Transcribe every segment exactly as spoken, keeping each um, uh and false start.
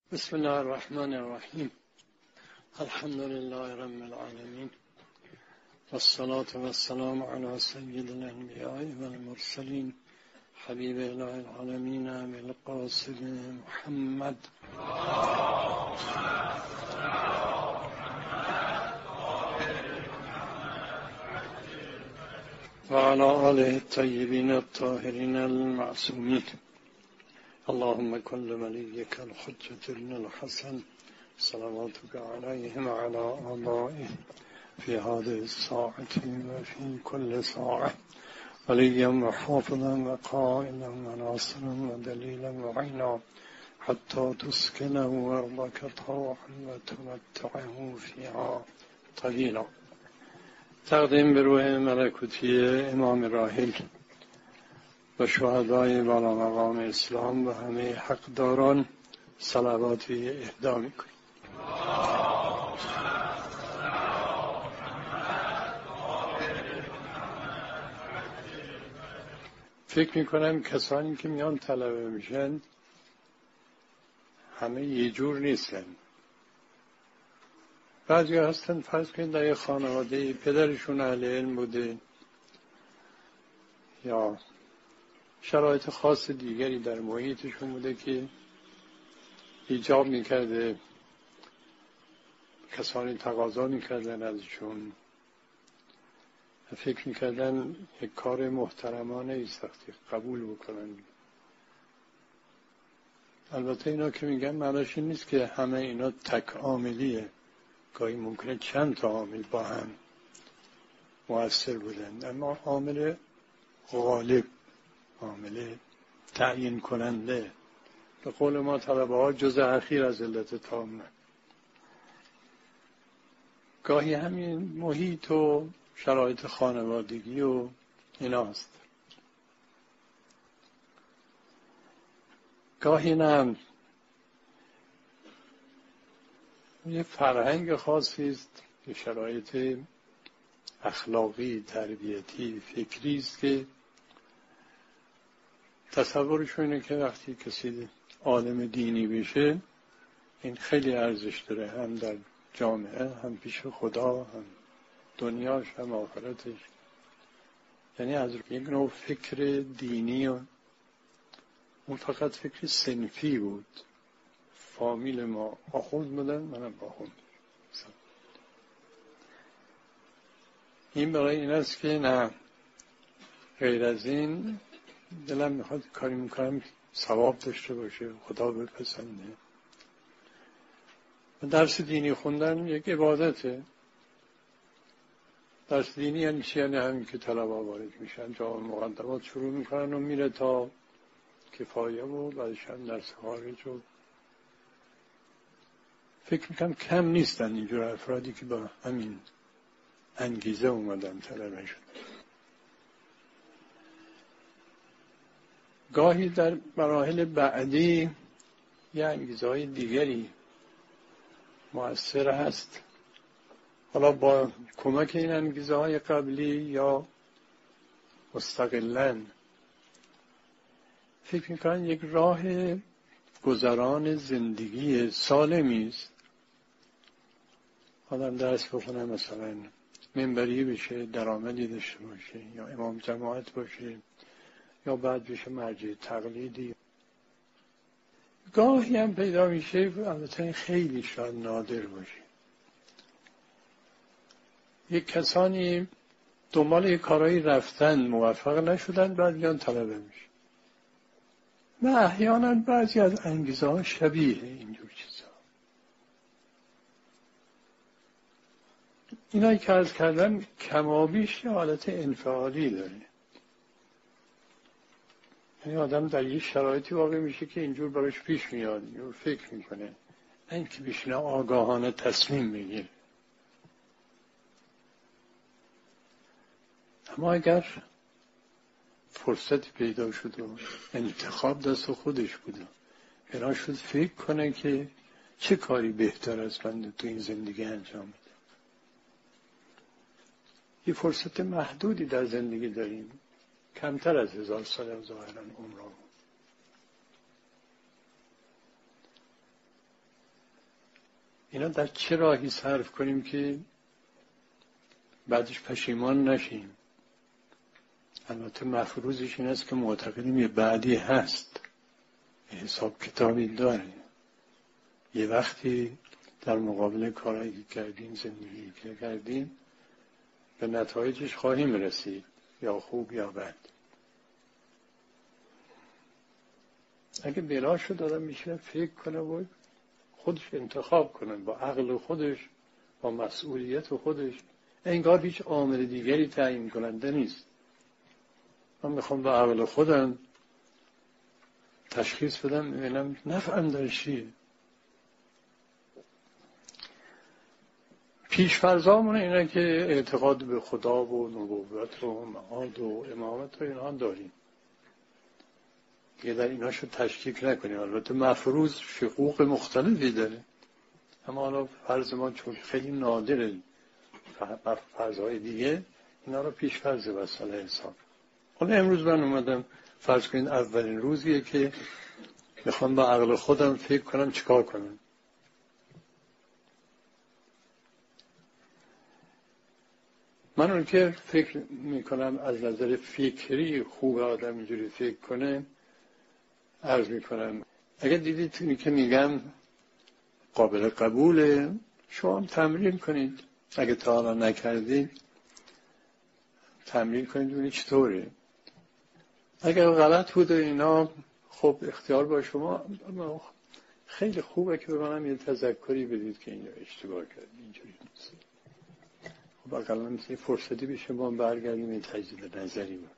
بسم الله الرحمن الرحیم. الحمد لله رب العالمین والصلاة والسلام علی سید الانبیاء والمرسلین حبیب اله العالمین ابی القاسم محمد و علی آله الطیبین الطاهرین المعصومین. اللهم كل وليك الحجة بن الحسن صلواتك عليهم وعلى آبائه في هذه الساعة وفي كل ساعة وليا وحافظا وقائلا وناصرا ودليلا وعينا حتى تسكنه أرضك طوعا وتمتعه فيها طويلا. تقدیم به روح ملکوتی امام راحل و شهدای بالا مقام اسلام و همه حقداران صلواتی اهدا میکنیم. فکر میکنم کسانی که میان طلبه میشن همه یه جور نیستن. بعضی هستن فرض کنید در یه خانواده پدرشون اهل علم بوده یا شرایط خاص دیگری در محیطشون بوده که ایجاب میکرده کسانی تقاضا میکردن ازشون، فکر میکردن یک کار محترمانه ایست وقتی قبول بکنن. البته اینا که میگن معناش این نیست که همه اینا تک عاملیه، گاهی ممکنه چند تا عامل با هم مؤثر بودن، اما عامل غالب، عامل تعیین کننده، به قول ما طلبه ها جزء اخیر از علت تامه. گاهی همین محیط و شرایط خانوادگی و ایناست، گاهی نه یه فرهنگ خاصی است، یه شرایط اخلاقی، تربیتی، فکری است که تصورش اینه که وقتی کسی عالم دینی بشه این خیلی ارزش داره، هم در جامعه، هم پیش خدا، هم دنیاش، هم آخرتش. یعنی از یک نوع فکر دینی و اون فقط فکر صنفی بود. فامیل ما آخوند بودن، منم آخوند. این برای این است که نه، غیر از این دلم میخواد کاری میکنم ثواب داشته باشه، خدا بپسنده. درس دینی خوندن یک عبادته. درس دینی یعنی چی؟ یعنی همین که طلبه وارد میشن، جا مقدمات شروع میکنن و میره تا کفایه و بعدش هم درس خارج. و فکر میکنم کم نیستن اینجور افرادی که با همین انگیزه اومدن طلبه شد. گاهی در مراحل بعدی یه انگیزه های دیگری مؤثر هست، حالا با کمک این انگیزه های قبلی یا مستقلاً. فکر میکنن یک راه گذران زندگی سالمی است. آدم درس بخونه، مثلا منبری بشه، درآمدی داشته باشه، یا امام جماعت باشه، یا بعد بشه مرجع تقلیدی. گاهی هم پیدا میشه، البته خیلی شاید نادر باشه، یک کسانی دنبال یک کارایی رفتن، موفق نشدن، بعد میان طلبه میشه. و احیانا بعضی از انگیزه ها شبیه اینجور چیزا. اینایی که عرض کردم کمابیش یه حالت انفعالی داره. یعنی آدم در یه شرایطی واقع میشه که اینجور براش پیش میاد، اینجور فکر میکنه، این که بشینه آگاهانه تصمیم بگیره. اما اگر فرصتی پیدا شد و انتخاب دست خودش بود، اینا شد فکر کنه که چه کاری بهتر از من تو این زندگی انجام میده. یه فرصت محدودی در زندگی داریم، کمتر از هزار سال ظاهراً عمرم. اینا در چه راهی صرف کنیم که بعدش پشیمان نشیم. البته مفروضش این است که معتقدیم یه بعدی هست، یه حساب کتابی داره، یه وقتی در مقابل کارهایی که کردیم، زندگی که کردیم، به نتایجش خواهیم رسید، یا خوب یا بد. اگه بلا شد آدم میشه فکر کنه و خودش انتخاب کنه با عقل خودش، با مسئولیت خودش، انگار هیچ عامل دیگری تعیین کننده نیست. من میخوام با عقل خودم تشخیص بدم ببینم نفعم در چیه. پیشفرضامون اینه که اعتقاد به خدا و نبوت و معاد و امامت و اینها داریم، دیگه در ایناشو تشکیک نکنیم. البته مفروض شقوق مختلفی داره، اما حالا فرض ما چون خیلی نادره، فرضهای دیگه اینا رو پیش فرض وساله حساب. حالا امروز من اومدم فرض کنید اولین روزیه که میخوام با عقل خودم فکر کنم چیکار کنم. من اون که فکر میکنم از نظر فکری خوب آدم اینجوری فکر کنه، عرض میکنم اگه دیدید که میگم قابل قبوله، شما هم تمرین کنید. اگه تا حالا نکردید تمرین کنید ببینید چطوره. اگر غلط بود اینا خب اختیار با شما، اما خیلی خوبه که به منم یه تذکری بدید که اینجا اشتباه کردید، اینجوری نیست. خب اقلا مثل فرصتی به شما برگردیم این تجدید نظری بکنید.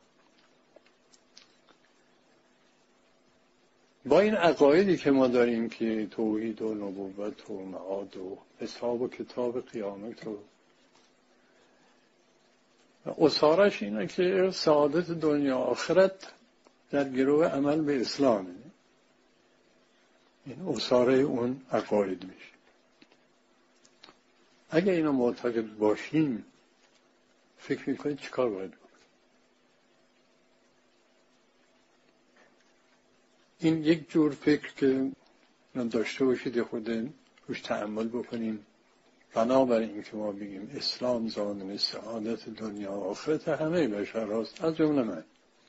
با این عقایدی که ما داریم که توحید و نبوت و معاد و حساب و کتاب قیامت و اصارش اینه که سعادت دنیا آخرت در گروه عمل به اسلامه. این اصاره اون عقاید میشه. اگه اینا معتقد باشیم فکر میکنید چیکار باید بکنید؟ این یک جور فکر که داشته باشید خود روش تأمل بکنیم. بنابراین که ما بگیم اسلام ضامن سعادت دنیا و آخرت همه بشر هست، از جمله من،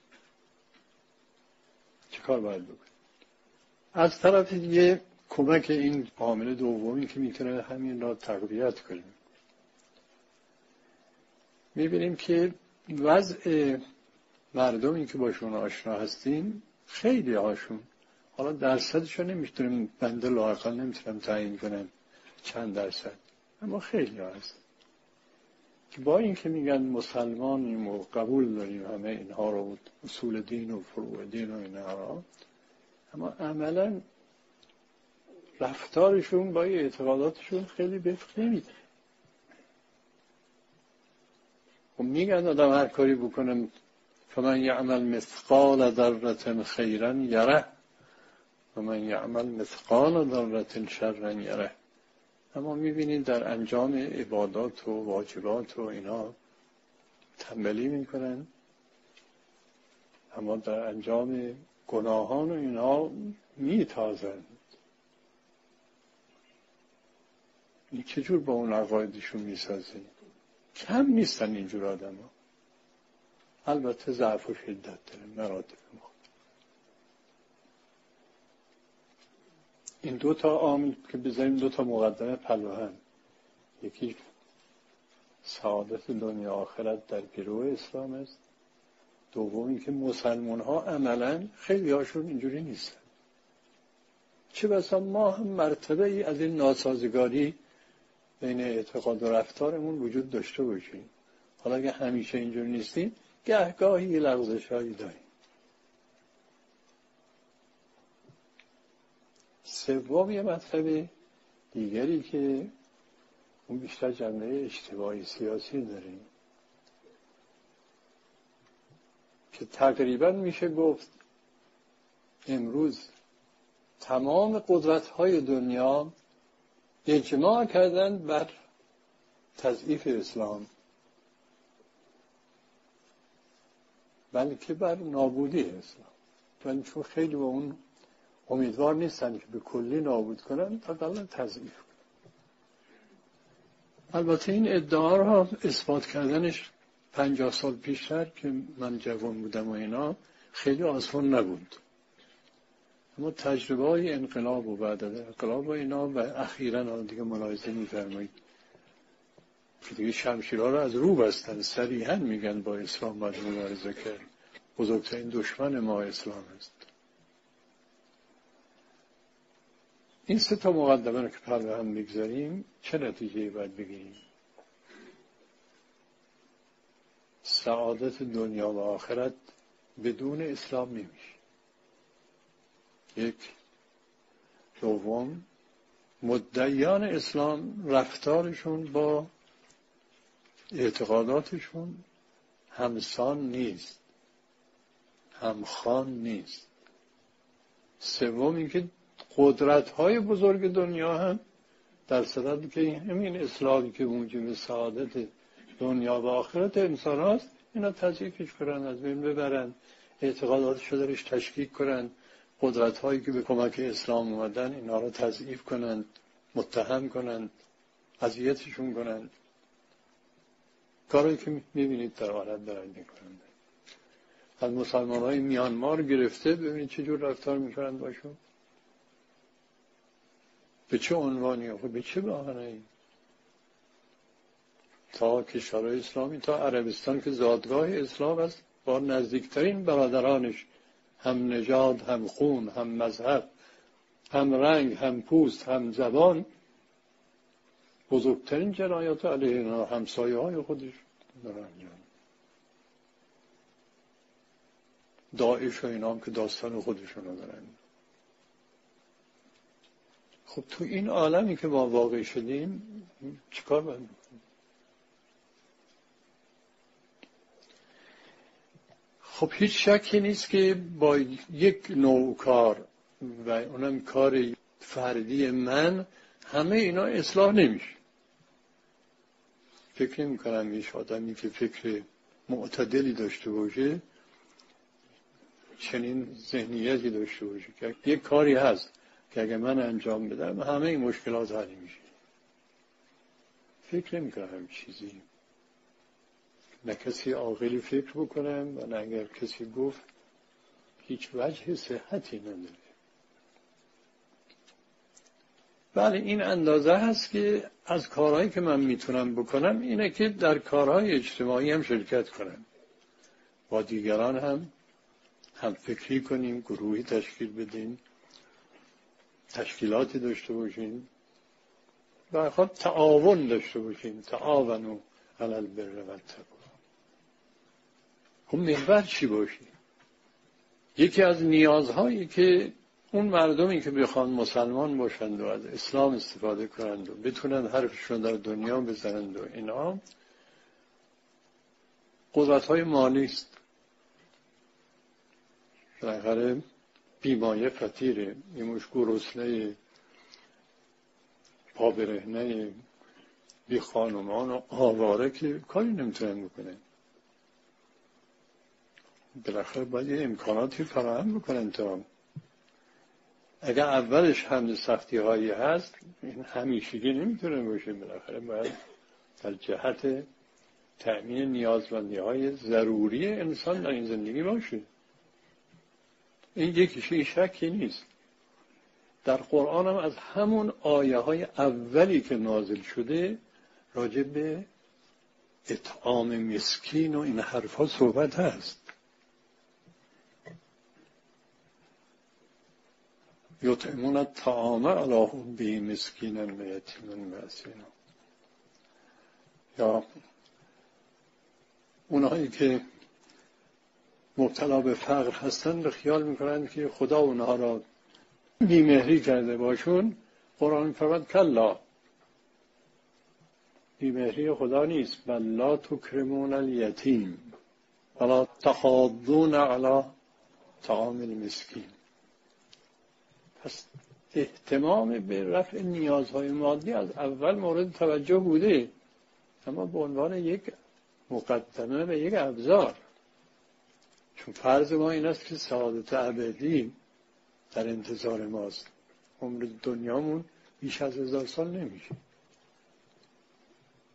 چه کار باید بکنیم؟ از طرف دیگه کمک این عامل دومی که میتونه همین را تقویت کنیم، میبینیم که وضع مردمی که باشون آشنا هستیم خیلی هاشون، حالا درصدشو نمیتونم بنده لااقل نمیتونم تعیین کنم چند درصد، اما خیلی ها هست که با این که میگن مسلمانیم و قبول داریم همه اینها رو، اصول دین و فروع دین و اینها رو، اما عملا رفتارشون با اعتقاداتشون خیلی وفق نمیده. و میگن آدم هر کاری بکنم فمن یعمل مثقال ذره خیرا یره و من یعمل مثقال ذره شرا یره. اما میبینید در انجام عبادات و واجبات و اینا تنبلی میکنن، اما در انجام گناهان و اینا میتازن. این چجور با اون عقایدشون میسازه؟ کم نیستن اینجور آدم ها. البته ضعف و شدت داره، مراتب ما. این دو تا عامل که بذاریم دو تا مقدمه پلوهن، یکی سعادت دنیا آخرت در گروه اسلام است، دومی که مسلمان ها عملا خیلی هاشون اینجوری نیستن. چه بسا ما هم مرتبه ای از این ناسازگاری بین اعتقاد و رفتارمون وجود داشته باشیم. حالا اگه همیشه اینجور نیستیم گهگاهی لغزش هایی داریم. سوم یه مطلب دیگری که اون بیشتر جنبه اجتماعی سیاسی داریم که تقریبا میشه گفت امروز تمام قدرت‌های دنیا اجماع کردن بر تضعیف اسلام، بلکه بر نابودی اسلام. ولی چون خیلی با اون امیدوار نیستن که به کلی نابود کنن، حداقل تضعیف کنن. البته این ادعا را اثبات کردنش پنجاه سال پیشتر که من جوان بودم و اینا خیلی آسان نبود، اما تجربه های انقلاب و بعد از انقلاب و اینا و اخیراً دیگه ملاحظه می‌فرمایید که دیگه شمشیرها رو از رو بستن، صریحاً میگن با اسلام باید مبارزه کرد، بزرگترین دشمن ما اسلام است. این سه تا مقدمه رو که پر به هم بگذاریم چه نتیجه‌ای باید بگیریم؟ سعادت دنیا و آخرت بدون اسلام نمیشه. یک. دوم، مدعیان اسلام رفتارشون با اعتقاداتشون همسان نیست، همخوان نیست. سوم اینکه قدرت‌های بزرگ دنیا هم در صورتی که همین اسلامی که موجب سعادت دنیا و آخرت انسان هست اینا تضعیفش کنن، از بین ببرن، اعتقاداتشو درش تشکیک کنن، قدرت‌هایی که به کمک اسلام اومدن اینا رو تضعیف کنن، متهم کنن، اذیتشون کنن. کاری که می‌بینید در عالم دارن می‌کنن. از مسلمان‌های میانمار گرفته ببینید چه جور رفتار می‌کنن باشون. به چه عنوانی و به چه بهانه‌ای؟ تا کشورهای اسلامی، تا عربستان که زادگاه اسلام است، با نزدیکترین برادرانش هم نژاد، هم خون، هم مذهب، هم رنگ، هم پوست، هم زبان، بزرگترین جنایات علیه اینا همسایه های خودش دارن. داعش و اینا هم که داستان خودشونو دارن. خب تو این عالمی که ما واقع شدیم چیکار باید بکنیم؟ خب هیچ شکی نیست که با یک نوع کار و اونم کار فردی من همه اینا اصلاح نمیشه. فکر نمی کنم هیچ آدمی که فکر معتدلی داشته باشه چنین ذهنیتی داشته باشه که یک کاری هست که اگه من انجام بدم همه این مشکلات حل میشه. فکر نمی کنم همین چیزی. نه کسی عاقلی فکر بکنم و نه اگر کسی گفت هیچ وجه صحتی نداره. بله این اندازه هست که از کارهایی که من میتونم بکنم اینه که در کارهای اجتماعی هم شرکت کنم، با دیگران هم هم فکری کنیم، گروهی تشکیل بدیم، تشکیلاتی داشته باشیم و خب تعاون داشته باشیم، تعاونوا علی البر و التقوا. خب محور چی باشه؟ یکی از نیازهایی که اون مردمی که بخوان مسلمان باشند و از اسلام استفاده کنند و بتونن حرفشون در دنیا بزنند و اینا قدرت‌های مالی است. بالاخره بیمایه فقیره، یه مش گرسنه پا برهنه بی خانمان و آواره که کاری نمیتونن بکنن. بالاخره باید یه امکاناتی فراهم بکنن. تا اگر اولش هم سختی هایی هست این همیشگی نمیتونه باشه. بالاخره باید در جهت تأمین نیازمندی های ضروری انسان در این زندگی باشه. این یکیش این شکی نیست. در قرآن هم از همون آیه های اولی که نازل شده راجع به اطعام مسکین و این حرفا صحبت هست. یطعمون الطعام علی حبه مسکینا و یتیما و اسیرا. یا اونهایی که مبتلا به فقر هستن به خیال میکنن که خدا اونها را بیمهری کرده باشون. قرآن میفرماید کلا، بیمهری خدا نیست. بل لا تکرمون الیتیم ولا تحاضون علی طعام المسکین. پس اهتمام به رفع نیازهای مادی از اول مورد توجه بوده، اما به عنوان یک مقدمه و یک ابزار. چون فرض ما این است که سعادت ابدی در انتظار ماست. عمر دنیامون بیش از هزار سال نمیشه.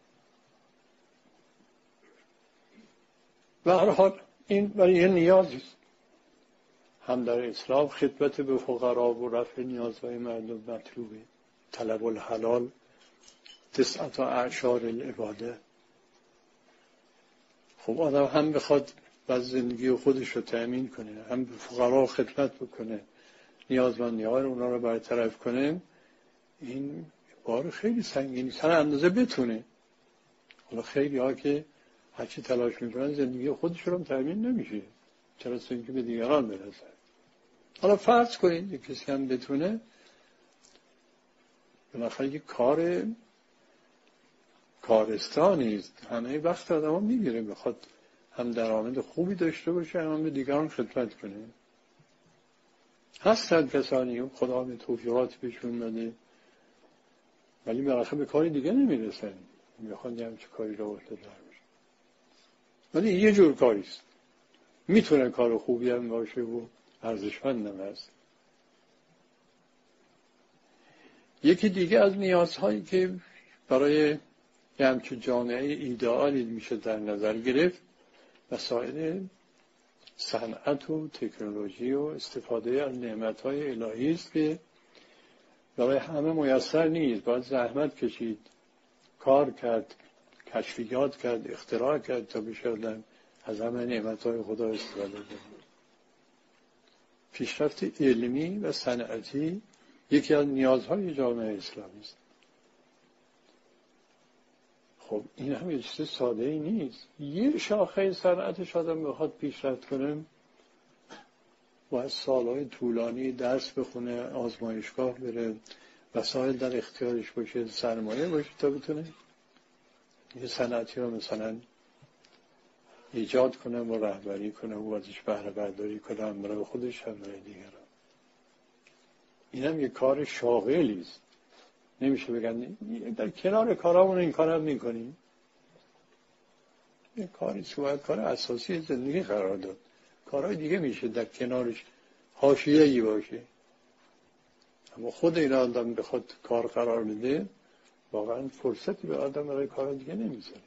به هر حال این برای یه نیازی است. هم در اسلام خدمت به فقرا و رفع نیازهای مردم مطلوبه. طلب الحلال تسعة اعشار العباده. خب آدم هم بخواد باز زندگی خودش رو تأمین کنه، هم به فقرا خدمت بکنه، نیازمندی‌های اونا رو برطرف کنه، این بار خیلی سنگینی سر اندازه بتونه. حالا خیلی ها که هرچی تلاش میکنن زندگی خودشون رو تأمین نمیشه، چرا اینکه به دیگران برسن. حالا فرض کنید یک کسی هم بتونه، بالاخره یک کار کارستانی است، همه وقت آدم ها میگیره، بخواد هم درآمد خوبی داشته باشه، هم به دیگران خدمت کنه. هستن کسانی خدا به توفیقات بهشون داده ولی بالاخره به کاری دیگه نمیرسن، میخوان یه همچه کاری رو وقت دار بشه. ولی یه جور کاریست، میتونه کار خوبی هم باشه و ارزشمند هم هست. یکی دیگه از نیازهایی که برای یه همچه جامعه ایدئالی میشه در نظر گرفت، وسایل صنعت و تکنولوژی و استفاده از نعمت‌های الهی است که برای همه میسر نیست. باید زحمت کشید، کار کرد، کشفیات کرد، اختراع کرد تا بشه از همه نعمت‌های خدا استفاده کنه. پیشرفت علمی و صنعتی یکی از نیازهای جامعه اسلامی است. خب این هم یه چیز ساده ای نیست. یه شاخه صنعتش آدم بخواد پیشرفت کنه باید سالهای طولانی درس بخونه، آزمایشگاه بره، وسایل در اختیارش باشه، سرمایه باشه تا بتونه یه صنعتی رو مثلا ایجاد کنه و رهبری کنه و ازش بهره برداری کنه، هم برای خودش هم برای دیگران. این هم یه کار شاغلی است. نمیشه بگن در کنار کارامون این کار هم میکنیم. این کاری که باید کار اساسی زندگی قرار داد. کارهای دیگه میشه در کنارش حاشیه‌ای باشه. اما خود این آدم بخواد کار قرار بده واقعا فرصتی به آدم برای کار دیگه نمیذاره.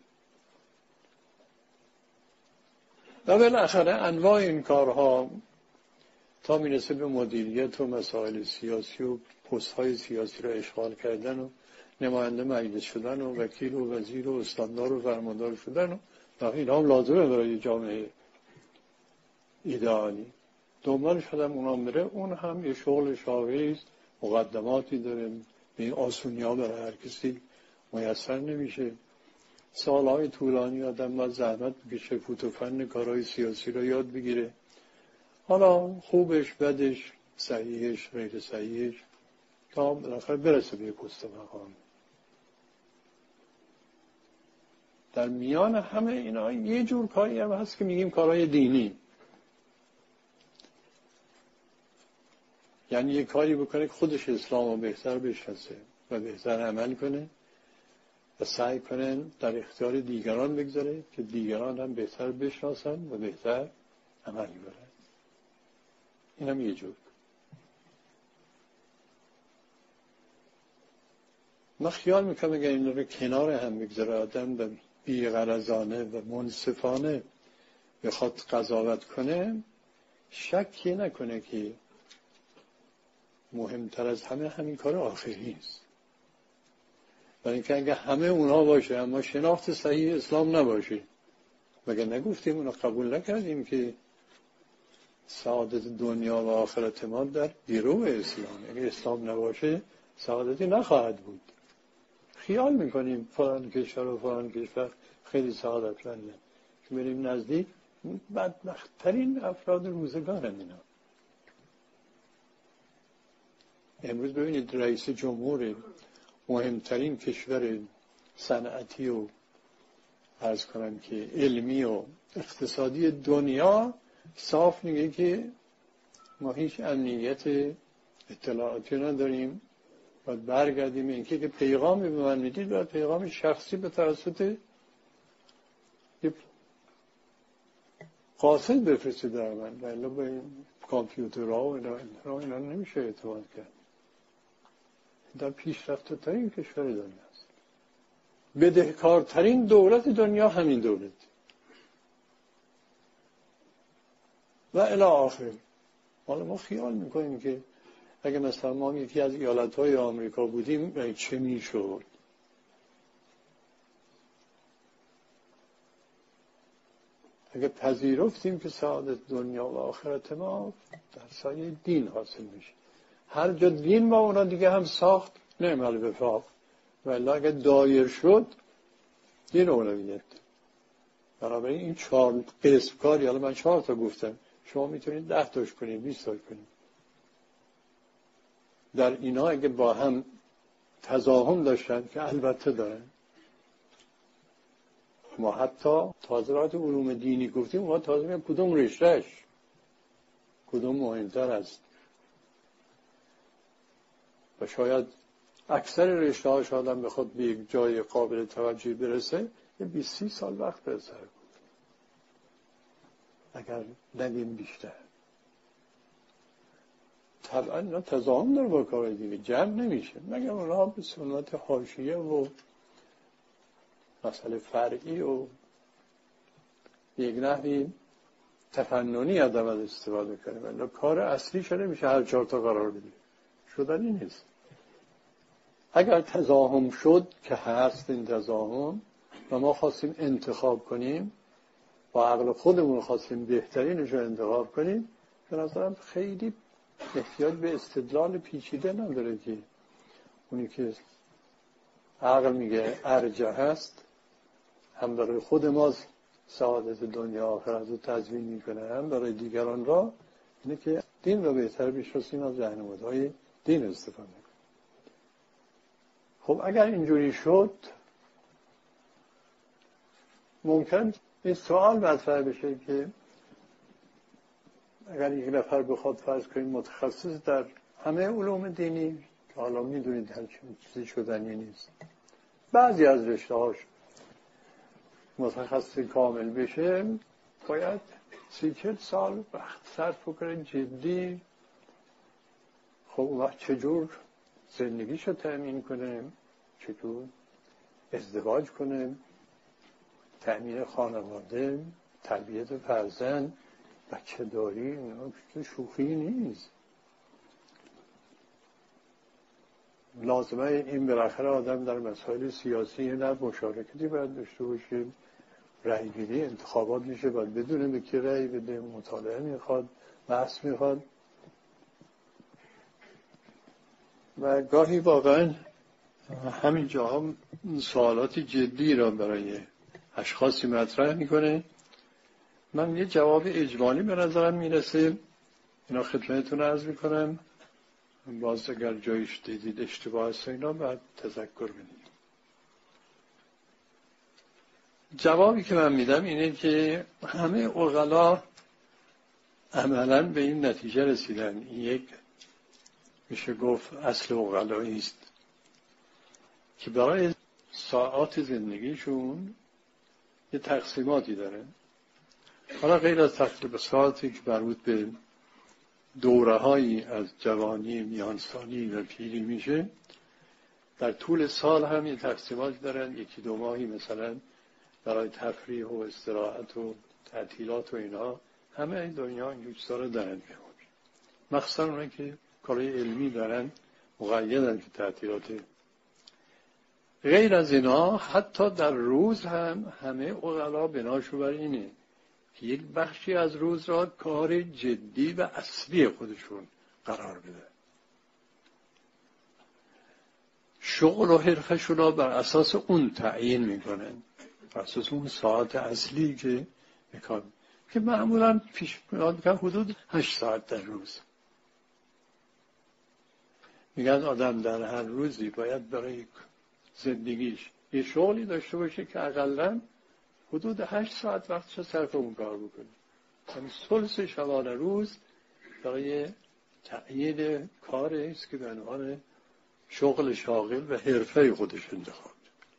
و بالاخره انواع این کارها تا میرسه به مدیریت و مسائل سیاسی و پست‌های سیاسی را اشغال کردن و نماینده مجلس شدن و وکیل و وزیر و استاندار و فرماندار شدن و این هم لازمه برای جامعه ایدئالی. دنبالش آدم اونام بره، اون هم یه شغل شاغلی است، مقدماتی داره، به این آسونی ها برای هر کسی میسر نمیشه. سالهای طولانی آدم باید زحمت بکشه، فوت و فن کارهای سیاسی رو یاد بگیره. حالا خوبش، بدش، صحیحش، غیر صحیحش، تا بالاخره برسه به پست مقام. در میان همه اینا یه جور کاری هم هست که میگیم کارهای دینی. یعنی یه کاری بکنه که خودش اسلام رو بهتر بشناسه و بهتر عمل کنه و سعی کنه در اختیار دیگران بگذاره که دیگران هم بهتر بشناسن و بهتر عمل کنن. این هم یه جور. من خیال میکنم اگر این رو کنار هم بگذاره آدم و بی‌غرضانه و منصفانه بخواد قضاوت کنه، شکی نکنه که مهمتر از همه همین کار آخری است. برای اینکه اگه همه اونها باشه اما شناخت صحیح اسلام نباشه، مگر نگفتیم اونو قبول نکردیم که سعادت دنیا و آخرت ما در گرو اسلام، اگه اسلام نباشه سعادتی نخواهد بود. خیال میکنیم فلان کشور و فلان کشور خیلی سعادتمنده که بریم نزدیک، بدبخت‌ترین افراد روزگارن اینا. امروز ببینید رئیس جمهور مهمترین کشور صنعتی و عرض کنم که علمی و اقتصادی دنیا صاف میگه که ما هیچ امنیت اطلاعاتی نداریم، باید برگردیم. اینکه که پیغامی به من میدید باید پیغام شخصی به توسط یه قاصد بفرستید در من، ولی به کامپیوترها و اینا, اینا نمیشه اعتماد کرد. در پیشرفته ترین کشور دنیا است. بدهکارترین دولت دنیا همین دولت. و الی آخر. حالا ما خیال میکنیم که اگه مثلا ما یکی از ایالتهای آمریکا بودیم چه میشد؟ اگه پذیرفتیم که سعادت دنیا و آخرت ما در سایه دین حاصل میشه، هر جا دین با اونا دیگه هم ساخت نعم الوفاق، ولی اگه دایر شد دین اولویت. بنابراین این چهار قسم کاری، حالا من چهار تا گفتم، شما میتونید ده تاش کنید، بیست تاش کنید. در اینا اگه با هم تضاهم داشتن که البته دارن، ما حتی تازه‌ات علوم دینی گفتیم، ما تازه میگم کدوم رشتهش کدوم مهمتر است و شاید اکثر رشته هاش آدم بخواد به یک جای قابل توجه برسه یه بیست سی سال وقت برسه، اگر نگیم بیشتر. طبعا اینا تضاهم داره با کار دیگه، جمع نمیشه، مگر اونها به سنت حاشیه و مسئله فرعی و یک نحوی تفننی آدم از استفاده کنه، ولی کار اصلی شده میشه هر چهار تا قرار بدیم، شدنی نیست. اگر تضاهم شد که هست این تضاهم و ما خواستیم انتخاب کنیم با عقل خودمون خواستیم بهترینش رو انتخاب کنیم، به نظرم خیلی احتیاج به استدلال پیچیده نداره که اونی که عقل میگه ارجح هست هم برای خود ما سعادت دنیا آخرت رو تضمین میکنه، هم برای دیگران را اینه که دین رو بهتر بشناسیم، از راهنمودهای دین استفاده کنیم. خب اگر اینجوری شد ممکن این سوال مطرح بشه که اگر یک نفر بخواد فرض کنیم متخصص در همه علوم دینی که حالا میدونید هر چیزی شدنی نیست، بعضی از رشته‌هاش متخصص کامل بشه، باید سی چل سال وقت صرف کنه جدی. خب اون وقت چجور زندگیشو تأمین کنه، چطور ازدواج کنه، تأمین خانواده، تربیت فرزند، بچه داری، اینا شوخی نیست. لازمه این بالاخره آدم در مسائل سیاسی نه مشارکتی باید داشته باشه، رأی گیری انتخابات میشه، باید بدونه به کی رأی بده، مطالعه میخواد، بحث میخواد و گاهی واقعا همین جاها سوالات جدی را برای اشخاصی مطرح میکنه. من یه جواب اجمالی به نظرم میرسه، اینا خدمتتون عرض میکنم، باز اگر جایش دیدید اشتباه هست اینا بعد تذکر بدید. جوابی که من میدم اینه که همه عقلا عملاً به این نتیجه رسیدن، این یک میشه گفت اصل عقلایی است که برای ساعات زندگیشون یه تقسیماتی داره. حالا غیر از تقسیماتی که مربوط به دوره‌هایی از جوانی، میانسالی و پیری میشه، در طول سال هم یه تقسیماتی دارن، یکی دو ماهی مثلا برای تفریح و استراحت و تعطیلات و اینا. همه این دنیا این چیزا رو دارن، مخصوصا اونایی که کارهای علمی دارن مقیدن که تعطیلات. غیر از اینا حتی در روز هم همه عقلا بناشو بر اینه که یک بخشی از روز را کار جدی و اصلی خودشون قرار بده، شغل و حرفشون را بر اساس اون تعیین میکنن، بر اساس اون ساعت اصلی که میکنن که معمولا پیش میاد میکنن حدود هشت ساعت در روز. میگن آدم در هر روزی باید برای زندگیش یه شغلی داشته باشه که اقلن حدود هشت ساعت وقتش صرف اون کار بکنه. یعنی ثلث شبانه روز برای تعیین کاری است که به عنوان شغل شاغل و حرفه خودش انتخاب.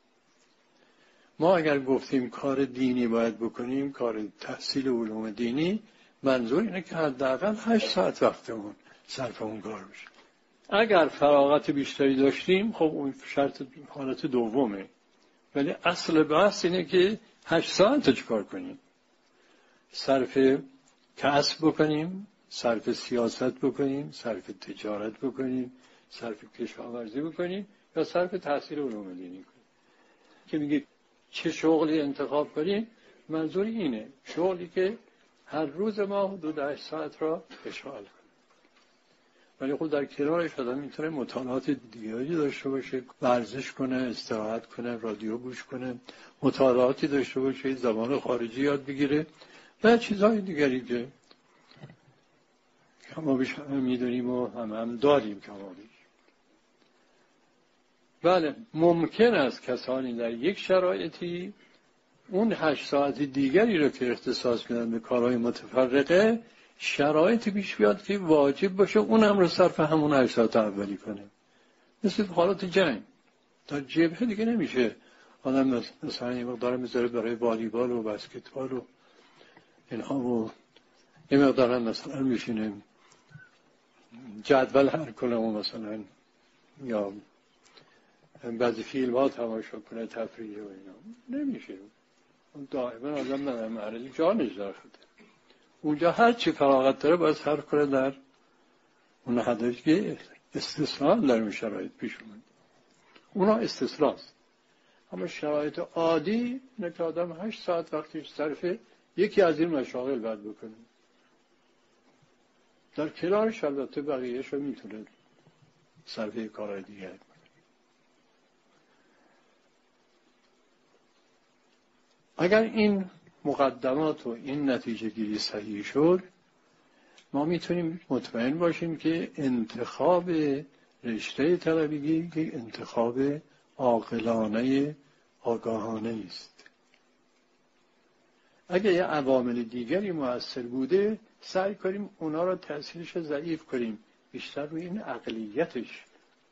ما اگر گفتیم کار دینی باید بکنیم، کار تحصیل علوم دینی، منظور اینه که حداقل هشت ساعت وقتمون صرف اون کار بشه. اگر فراغت بیشتری داشتیم خب اون شرط حالت دومه، ولی اصل بحث اینه که هشت ساعت چیکار کنیم، صرف کسب بکنیم، صرف سیاست بکنیم، صرف تجارت بکنیم، صرف کشاورزی بکنیم یا صرف تحصیل علوم دینی کنیم. که میگه چه شغلی انتخاب کنیم، منظور اینه شغلی که هر روز ما حدود هشت ساعت را اشغال کنیم. ولی خود در کنارش آدم میتونه مطالعات دیگری داشته باشه، ورزش کنه، استراحت کنه، رادیو گوش کنه، مطالعاتی داشته باشه، زبان خارجی یاد بگیره و چیزهای دیگری که کما بیش همه میدونیم و هم هم داریم کما بیش. بله ممکن است کسانی در یک شرایطی اون هشت ساعت دیگری رو که اختصاص میدن به کارهای متفرقه شرایط پیش بیاد که واجب باشه اون هم رو صرف همون هشت ساعت اولی کنه. مثل حالات جنگ در جبهه دیگه نمیشه آدم مثلا یه مقدار میذاره برای والیبال و بسکتبال و اینها و یه مقدار مثلا میشینه جدول حل کنه و مثلا یا بعضی فیلم ها تماشا کنه تفریحی و اینا نمیشه. دائما آدم در معرض جانش در خطر. اونجا هر چی فراغت داره باید صرف کنه در اون هدفی که استثناء در اون شرایط پیش اومد. اونا استثناست. اما شرایط عادی اینه که آدم هشت ساعت وقتش صرف یکی از این مشاغل باید بکنه. در کنارش البته بقیه‌اش رو میتونه صرف کارهای دیگه کنه. اگر این مقدمات و این نتیجه گیری صحیح شد ما میتونیم مطمئن باشیم که انتخاب رشته طلبگی که انتخاب عاقلانه آگاهانه است. اگر یه عوامل دیگری مؤثر بوده سعی کنیم اونا را تأثیرش ضعیف کنیم، بیشتر روی این عقلیتش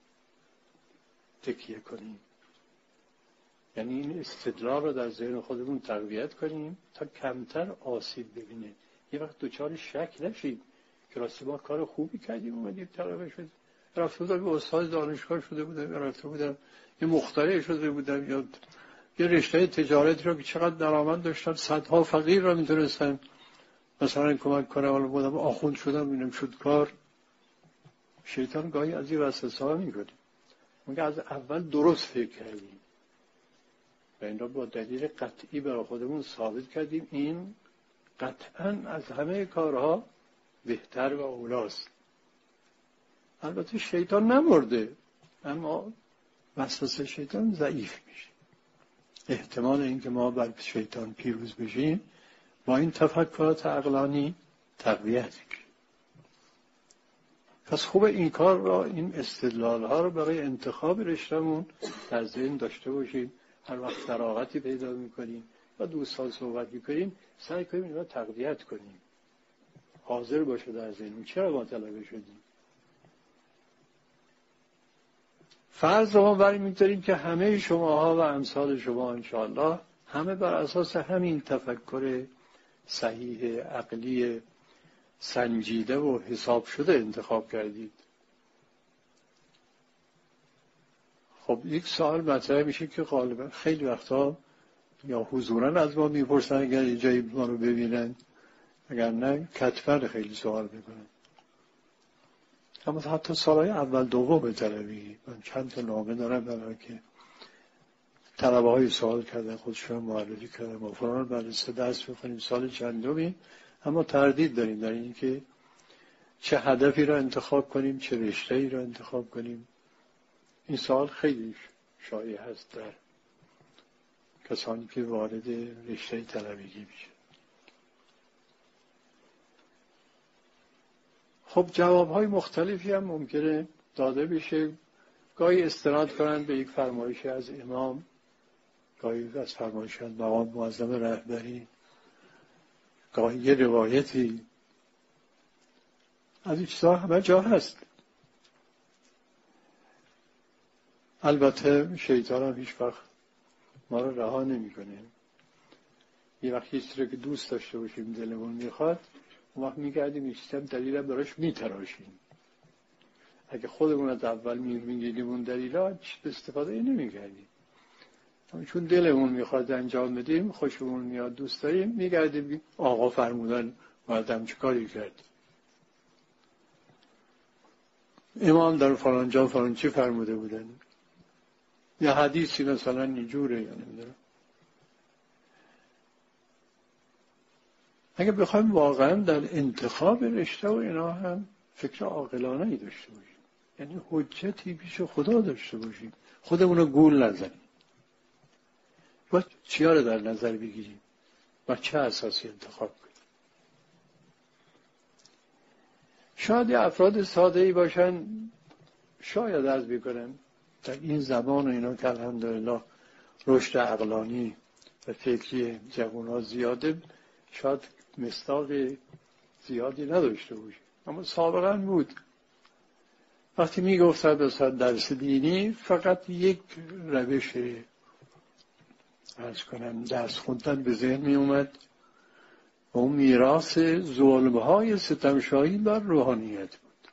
تکیه کنیم. یعنی این استدلال رو در ذهن خودمون تقویت کنیم تا کمتر آسیب ببینه. یه وقت دوچار شک نشید که راستی ما کار خوبی کردیم اومدیم طلبه شد رفته بودم به استاد دانشگاه شده بودم یا رفته بودم یه مخترع شده بودم یا یه رشته تجارتی رو که چقدر درآمد داشتم صدها فقیر را میتونستم مثلا کمک کنم حالا بودم آخوند شدم اینم شد کار. شیطان گاهی از این وسوسه ها میکنه. میگه از اول درست فکر کردیم و این را با دلیل قطعی برای خودمون ثابت کردیم این قطعاً از همه کارها بهتر و اولاست. البته شیطان نمرده اما وسوسه شیطان ضعیف میشه. احتمال اینکه ما بر شیطان پیروز بشیم با این تفکرات عقلانی تقویت میشه. پس خوبه این کار را این استدلال ها رو برای انتخاب رشتهمون در ذهن داشته باشیم. هر وقت فراغتی پیدا میکنیم و دوستان صحبت میکنیم سعی کنیم این را تقویت کنیم. حاضر باشه در ذهن چرا ما طلبه شدیم. فرض رو ما برای می‌داریم که همه شماها و امثال شما انشاءالله همه بر اساس همین تفکر صحیح عقلی سنجیده و حساب شده انتخاب کردید. خب یک سوال مطرح میشه که غالبا خیلی وقتا یا حضوراً از ما میپرسن اگر یه جایی ما رو ببینن، اگر نه کتباً خیلی سوال میکنن. اما حتی سالهای اول دوم طلبی من چند تا نامه دارم برای که طلبه های سوال کردن خودشون معرفی کردن ما فلان مدرسه درس میکنیم سال چندمی اما تردید داریم در این که چه هدفی را انتخاب کنیم چه رشته‌ای را انتخاب کنیم. این سوال خیلی شایع هست در کسانی که وارد رشته طلبگی میشه. خب جوابهای مختلفی هم ممکنه داده بشه. گاهی استناد کنند به یک فرمایشی از امام، گاهی از فرمایشی از مقام معظم رهبری، گاهی یه روایتی. از این چیزها همه جا هست. البته شیطان هم هیچ وقت ما رو رها نمی‌کنه. یه وقت یه چیزی رو که دوست داشته باشیم دلمون میخواد اون وقت میگردیم این چیزی هم دلیل براش میتراشیم. اگه خودمون از اول میگیدیم اون دلیلا استفاده ای نمی‌کردیم. چون دلمون میخواد انجام بدیم خوشمون میاد دوست داریم میگردیم آقا فرمودن بعدم چه کاری کرد؟ امام در فلانجا فلان چی فرموده بودن؟ یه حدیثی مثلا اینجوره یا نمیدونم. اگه بخوایم واقعا در انتخاب رشته و اینا هم فکر عاقلانه ای داشته باشیم، یعنی حجتی پیش خدا داشته باشیم، خودمون رو گول نزنیم و چیا رو در نظر بگیریم و چه اساسی انتخاب کنیم. شاید افراد ساده ای باشن، شاید از بکنن در این زمان و اینا که الحمدلله رشد عقلانی و فکری جوان‌ها زیاده، شاید مصداق زیادی نداشته باشه، اما سابقا بود. وقتی می گفت صد درس دینی فقط یک روش عرض کنم درس خوندن به ذهن می اومد و اون میراث ظلم‌های ستمشاهی بر روحانیت بود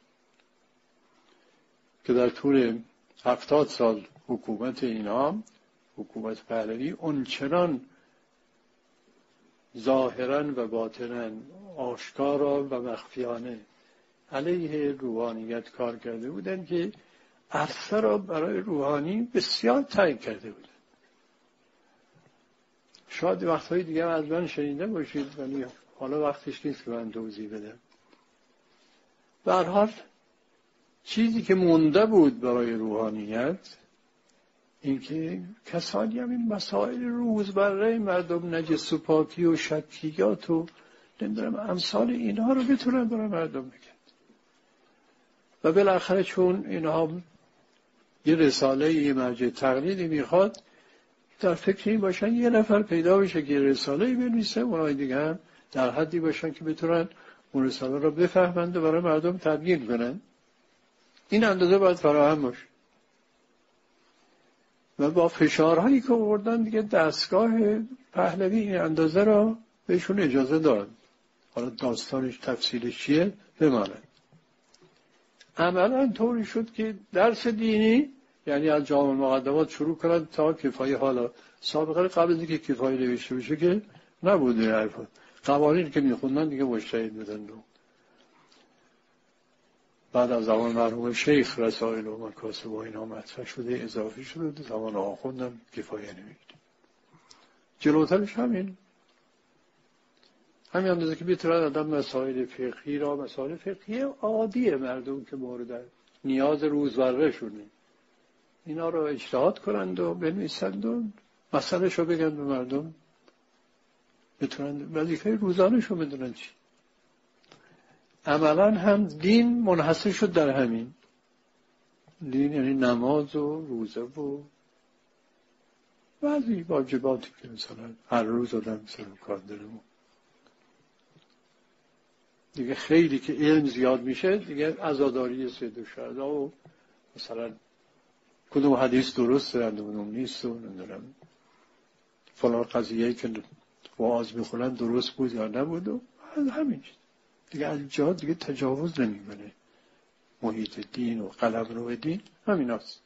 که در طول هفتاد سال حکومت اینا، حکومت پهلوی، اونچنان ظاهراً و باطناً آشکارا و مخفیانه علیه روحانیت کار کرده بودن که عرصه را برای روحانی بسیار تنگ کرده بودن. شاید وقتهای دیگه از من شنیده باشید ولی حالا وقتش نیست که من توضیح بدم. به هر حال چیزی که مونده بود برای روحانیت اینکه کسانی هم این مسائل روزمره مردم، نجس و پاکی و شکیات و نمیدونم امثال اینها رو بتونن برای مردم بگن. و بالاخره چون اینها یه رساله، یه مرجع تقلیدی میخواد، در فکر این باشن یه نفر پیدا بشه که رساله‌ای بنویسه، اونای دیگه هم در حدی باشن که بتونن اون رساله رو بفهمند و برای مردم تبیین کنن. این اندازه باید فراهم باشه. و با فشارهایی که آوردن دیگه دستگاه پهلوی این اندازه را بهشون اجازه داد. حالا داستانش تفصیلش چیه بماند. عملا طوری شد که درس دینی یعنی از جامع مقدمات شروع کنند تا کفایه. حالا سابقه قبل از اینکه کفایه نوشته بشه که نبوده حرفا، قوانین که میخوندن دیگه مجتهد بودن. بعد از زمان مرحوم شیخ رسائل و مکاسب و اینا مطرح شده، اضافی شده، زمان آخوندم کفایه نمیگیره. جلوترش همین همین اندازه که بتونن آدم مسائل فقهی را، مسائل فقهی عادی مردم که مورد نیاز روزمره شونه، اینا رو اجتهاد کنند و بنویسند و مسئله‌شو رو بگن به مردم، بتونن وظیفه روزانه‌شو بدونن چی. عملا هم دین منحصر شد در همین. دین یعنی نماز و روزه و بعضی واجباتی که مثلا هر روز آدم سر کار داره. دیگه خیلی که علم زیاد میشه دیگه عزاداری سید الشهدا و مثلا کدوم حدیث درست و کدوم نیست و نمیدونم فلان قضیه که واعظ میخونن درست بود یا نبود و همین دیگه از جا دیگه تجاوز نمیکنه. محیط دین و قلمرو دین همین هست.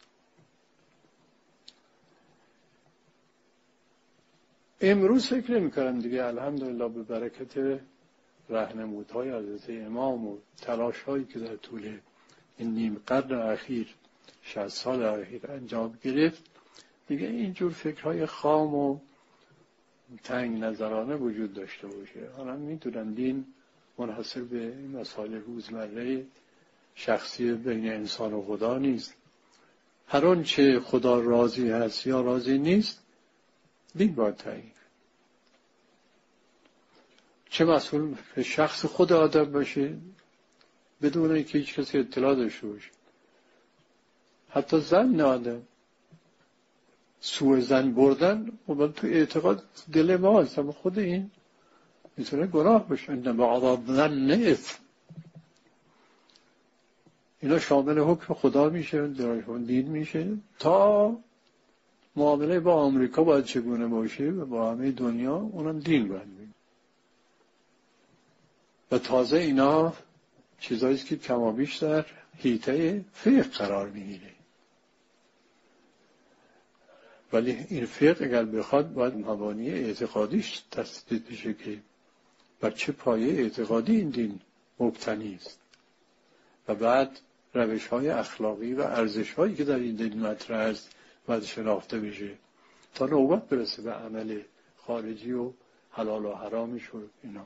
امروز فکر نمی کنم دیگه الحمدلله به برکت راهنمودهای حضرت امام و تلاش هایی که در طول این نیم قرن اخیر، شصت سال اخیر انجام گرفت، دیگه اینجور فکرهای خام و تنگ نظرانه وجود داشته باشه. حالا میدونم دین منحصر به مسائل روزمره شخصی بین انسان و خدا نیست. هر آن چه خدا راضی هست یا راضی نیست دین باید تعیین. چه مسئول به شخص خود آدم باشه بدون اینکه هیچ کسی اطلاع داشته باشه. حتی زن آدم سوء زن بردن و تو اعتقاد دل ما هست، اما خود این میتونه گناه باشه. انما عذاب ظن اثم. اینا شامل حکم خدا میشه، درشون دین میشه. تا معامله با آمریکا باید چگونه باشه و با همه دنیا اونم دین باید بید. و تازه اینا چیزاییست که کما بیش در حیطه فقه قرار میگیره. ولی این فقه اگر بخواد باید مبانی اعتقادیش تثبیت بشه که بر چه پایه اعتقادی این دین مبتنی است و بعد روش‌های اخلاقی و ارزش‌هایی که در این دین مطرح است باید شناخته بشه تا نوبت برسه به عمل خارجی و حلال و حرامش و اینا.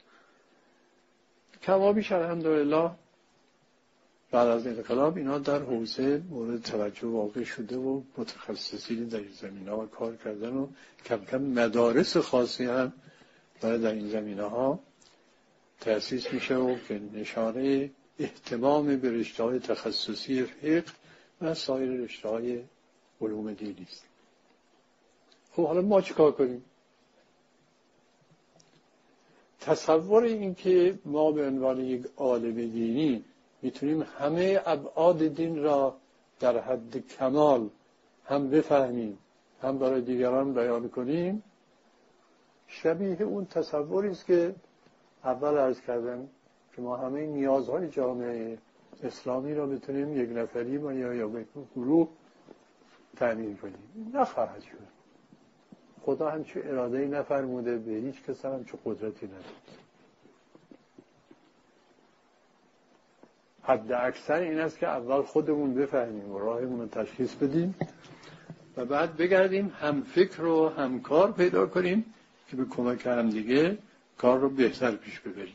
کمابیش الحمدلله بعد از انقلاب اینا در حوزه مورد توجه واقع شده و متخصصین در این زمینه‌ها کار کردن و کم کم مدارس خاصی هم برای در این زمینه‌ها تأسیس میشه و که نشانه اهتمام به رشته‌های تخصصی فقه و سایر رشته‌های علوم دینی است. خب حالا ما چیکار کنیم؟ تصور این که ما به عنوان یک عالم دینی میتونیم همه ابعاد دین را در حد کمال هم بفهمیم هم برای دیگران بیان کنیم شبیه اون تصوری است که اول عرض کردم که ما همه نیازهای جامعه اسلامی را بتونیم یک نفری یا یا به گروه تأمین کنیم. نخواهد شد. خدا همچه اراده‌ای نفرموده، به هیچ کس هم چه قدرتی نداد. حد اکثر این است که اول خودمون بفهمیم و راهمون رو تشخیص بدیم و بعد بگردیم هم فکر و هم کار پیدا کنیم که به کمک هم دیگه کار رو بهتر پیش ببریم.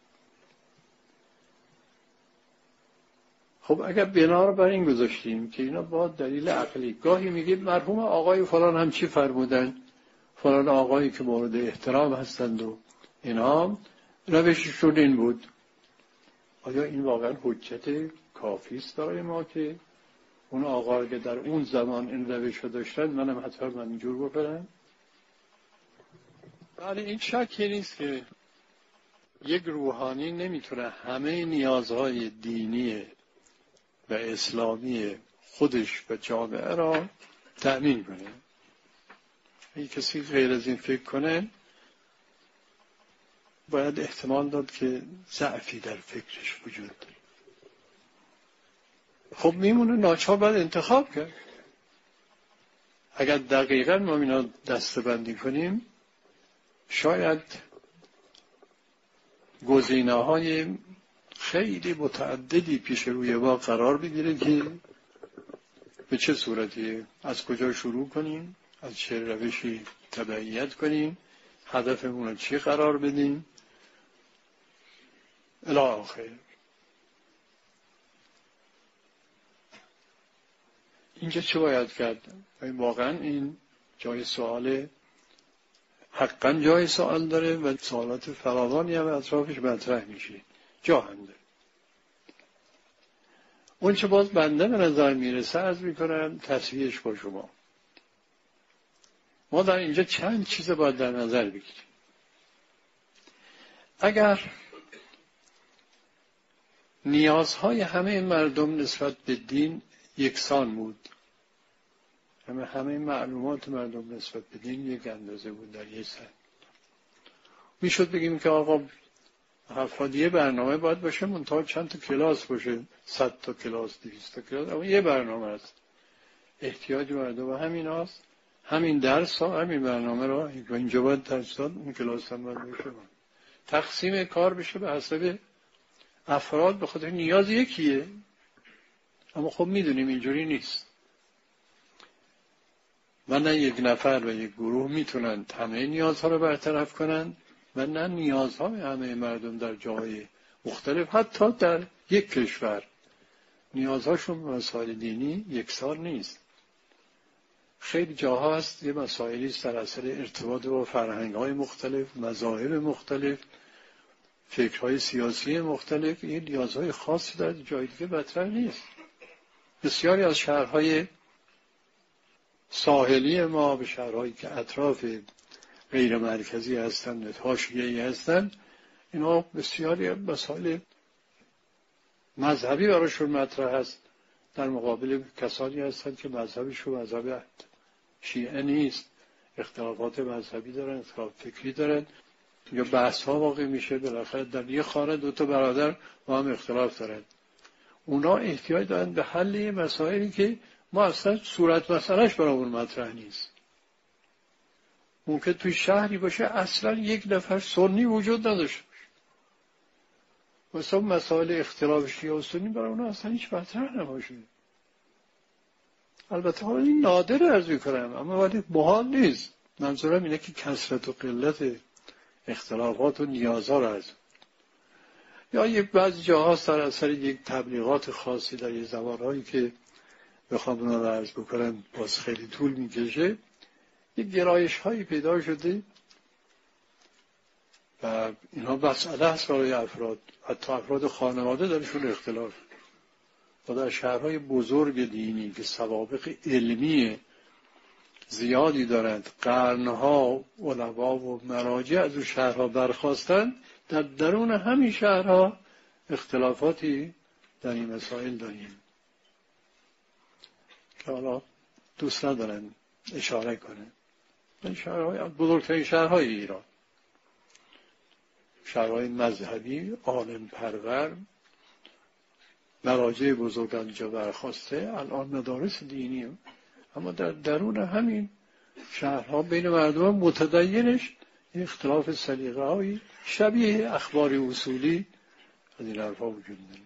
خب اگر بنا رو بر این گذاشتیم که اینا با دلیل عقلی گاهی میگیم مرحوم آقای فلان هم چی فرمودن، فلان آقایی که مورد احترام هستند و اینا روششون این بود. آیا این واقعا حجت کافی است برای ما که اون آقا که در اون زمان این روش رو داشتن منم حتما من اینجور بکنم؟ بله این شکی نیست که یک روحانی نمیتونه همه نیازهای دینی و اسلامی خودش و جامعه را تأمین کنه. اگه کسی غیر از این فکر کنه باید احتمال داد که ضعفی در فکرش وجود داره. خب میمونه ناچار باید انتخاب کرد. اگر دقیقاً ما اینا دسته‌بندی کنیم شاید گزینه‌های خیلی متعددی پیش روی ما قرار بگیره که به چه صورتی از کجا شروع کنیم، از چه روشی تبعیت کنیم، هدفمون رو چی قرار بدیم الی آخر. اینجا چه باید کرد؟ واقعا این جای سوال حقا جای سوال داره و سوالات فراوانی هم اطرافش مطرح میشه، جا هم داره. اون چه باز بنده به نظر میرسه عرض میکنم تصویرش با شما. ما در اینجا چند چیز باید در نظر بگیریم. اگر نیازهای همه مردم نسبت به دین یکسان بود، همه همه معلومات مردم نسبت به دین یک اندازه بود در یک سطح، میشد بگیم که آقا هفتادیه برنامه باید باشه منتها چند تا کلاس باشه، صد تا کلاس، دویست تا کلاس، اما یه برنامه است. احتیاج مردم همین هست، همین درس ها همین برنامه را اینجا باید درس داد، اون کلاس هم باید باشه. تقسیم کار بشه به حسب افراد به خاطر نیاز یکیه. اما خب میدونیم اینجوری نیست و نه یک نفر و یک گروه میتونن همه نیازها رو برطرف کنن و نه نیازهای همه مردم در جای مختلف، حتی در یک کشور نیازهاشون مسائل دینی یکسان نیست. خیلی جاها هست یه مسائلی است در اثر ارتباط با فرهنگ‌های مختلف، مذاهب مختلف، فکرهای سیاسی مختلف، این نیازهای خاصی در جای دیگه مطرح نیست. بسیاری از شهرهای ساحلی ما به شهرهایی که اطراف غیر مرکزی هستند، حاشیه‌ای هستند، اینا بسیاری مسائل مذهبی براشون مطرح است در مقابل کسانی هستند که مذهبشون مذهب شیعه نیست، اختلافات مذهبی دارن، اختلاف فکری دارن، یا بحث ها واقع میشه بالاخره در یه خانه دو تا برادر با هم اختلاف دارن. اونا احتیاج دارن به حل مسائلی که ما اصلا صورت مسئلهش برامون مطرح نیست. ممکن توی شهری باشه اصلا یک نفر سنی وجود نداشته باشه، مثلا مسائل اختلاف شیعه و سنی برای اونها اصلا هیچ مطرح نباشه. البته حالا این نادر عرض میکنم، اما ولی محال نیست. منظورم اینه که کثرت و قلت اختلافات و نیازها رو عرض، یا یک بعضی جاها سر اثر یک تبلیغات خاصی در یک زبانهایی که بخوام اونا رو عرض بکنم باز خیلی طول میکشه، یک گرایش هایی پیدا شده و اینها مسئله هست برای افراد، حتی افراد خانواده درشون اختلاف. و در شهرهای بزرگ دینی که سوابق علمی زیادی دارند، قرنها علما و مراجع از اون شهرها برخاستند، در درون همین شهرها اختلافاتی در این مسائل داریم که حالا دوست ندارن اشاره کنه. این شهرهای بزرگترین شهرهای ایران، شهرهای مذهبی، عالم پرور، مراجع بزرگ اینجا برخواسته، الان مدارس دینی، اما در درون همین شهرها بین مردم متدینش اختلاف سلیقه های شبیه اخبار اصولی از این حرفا وجود داره.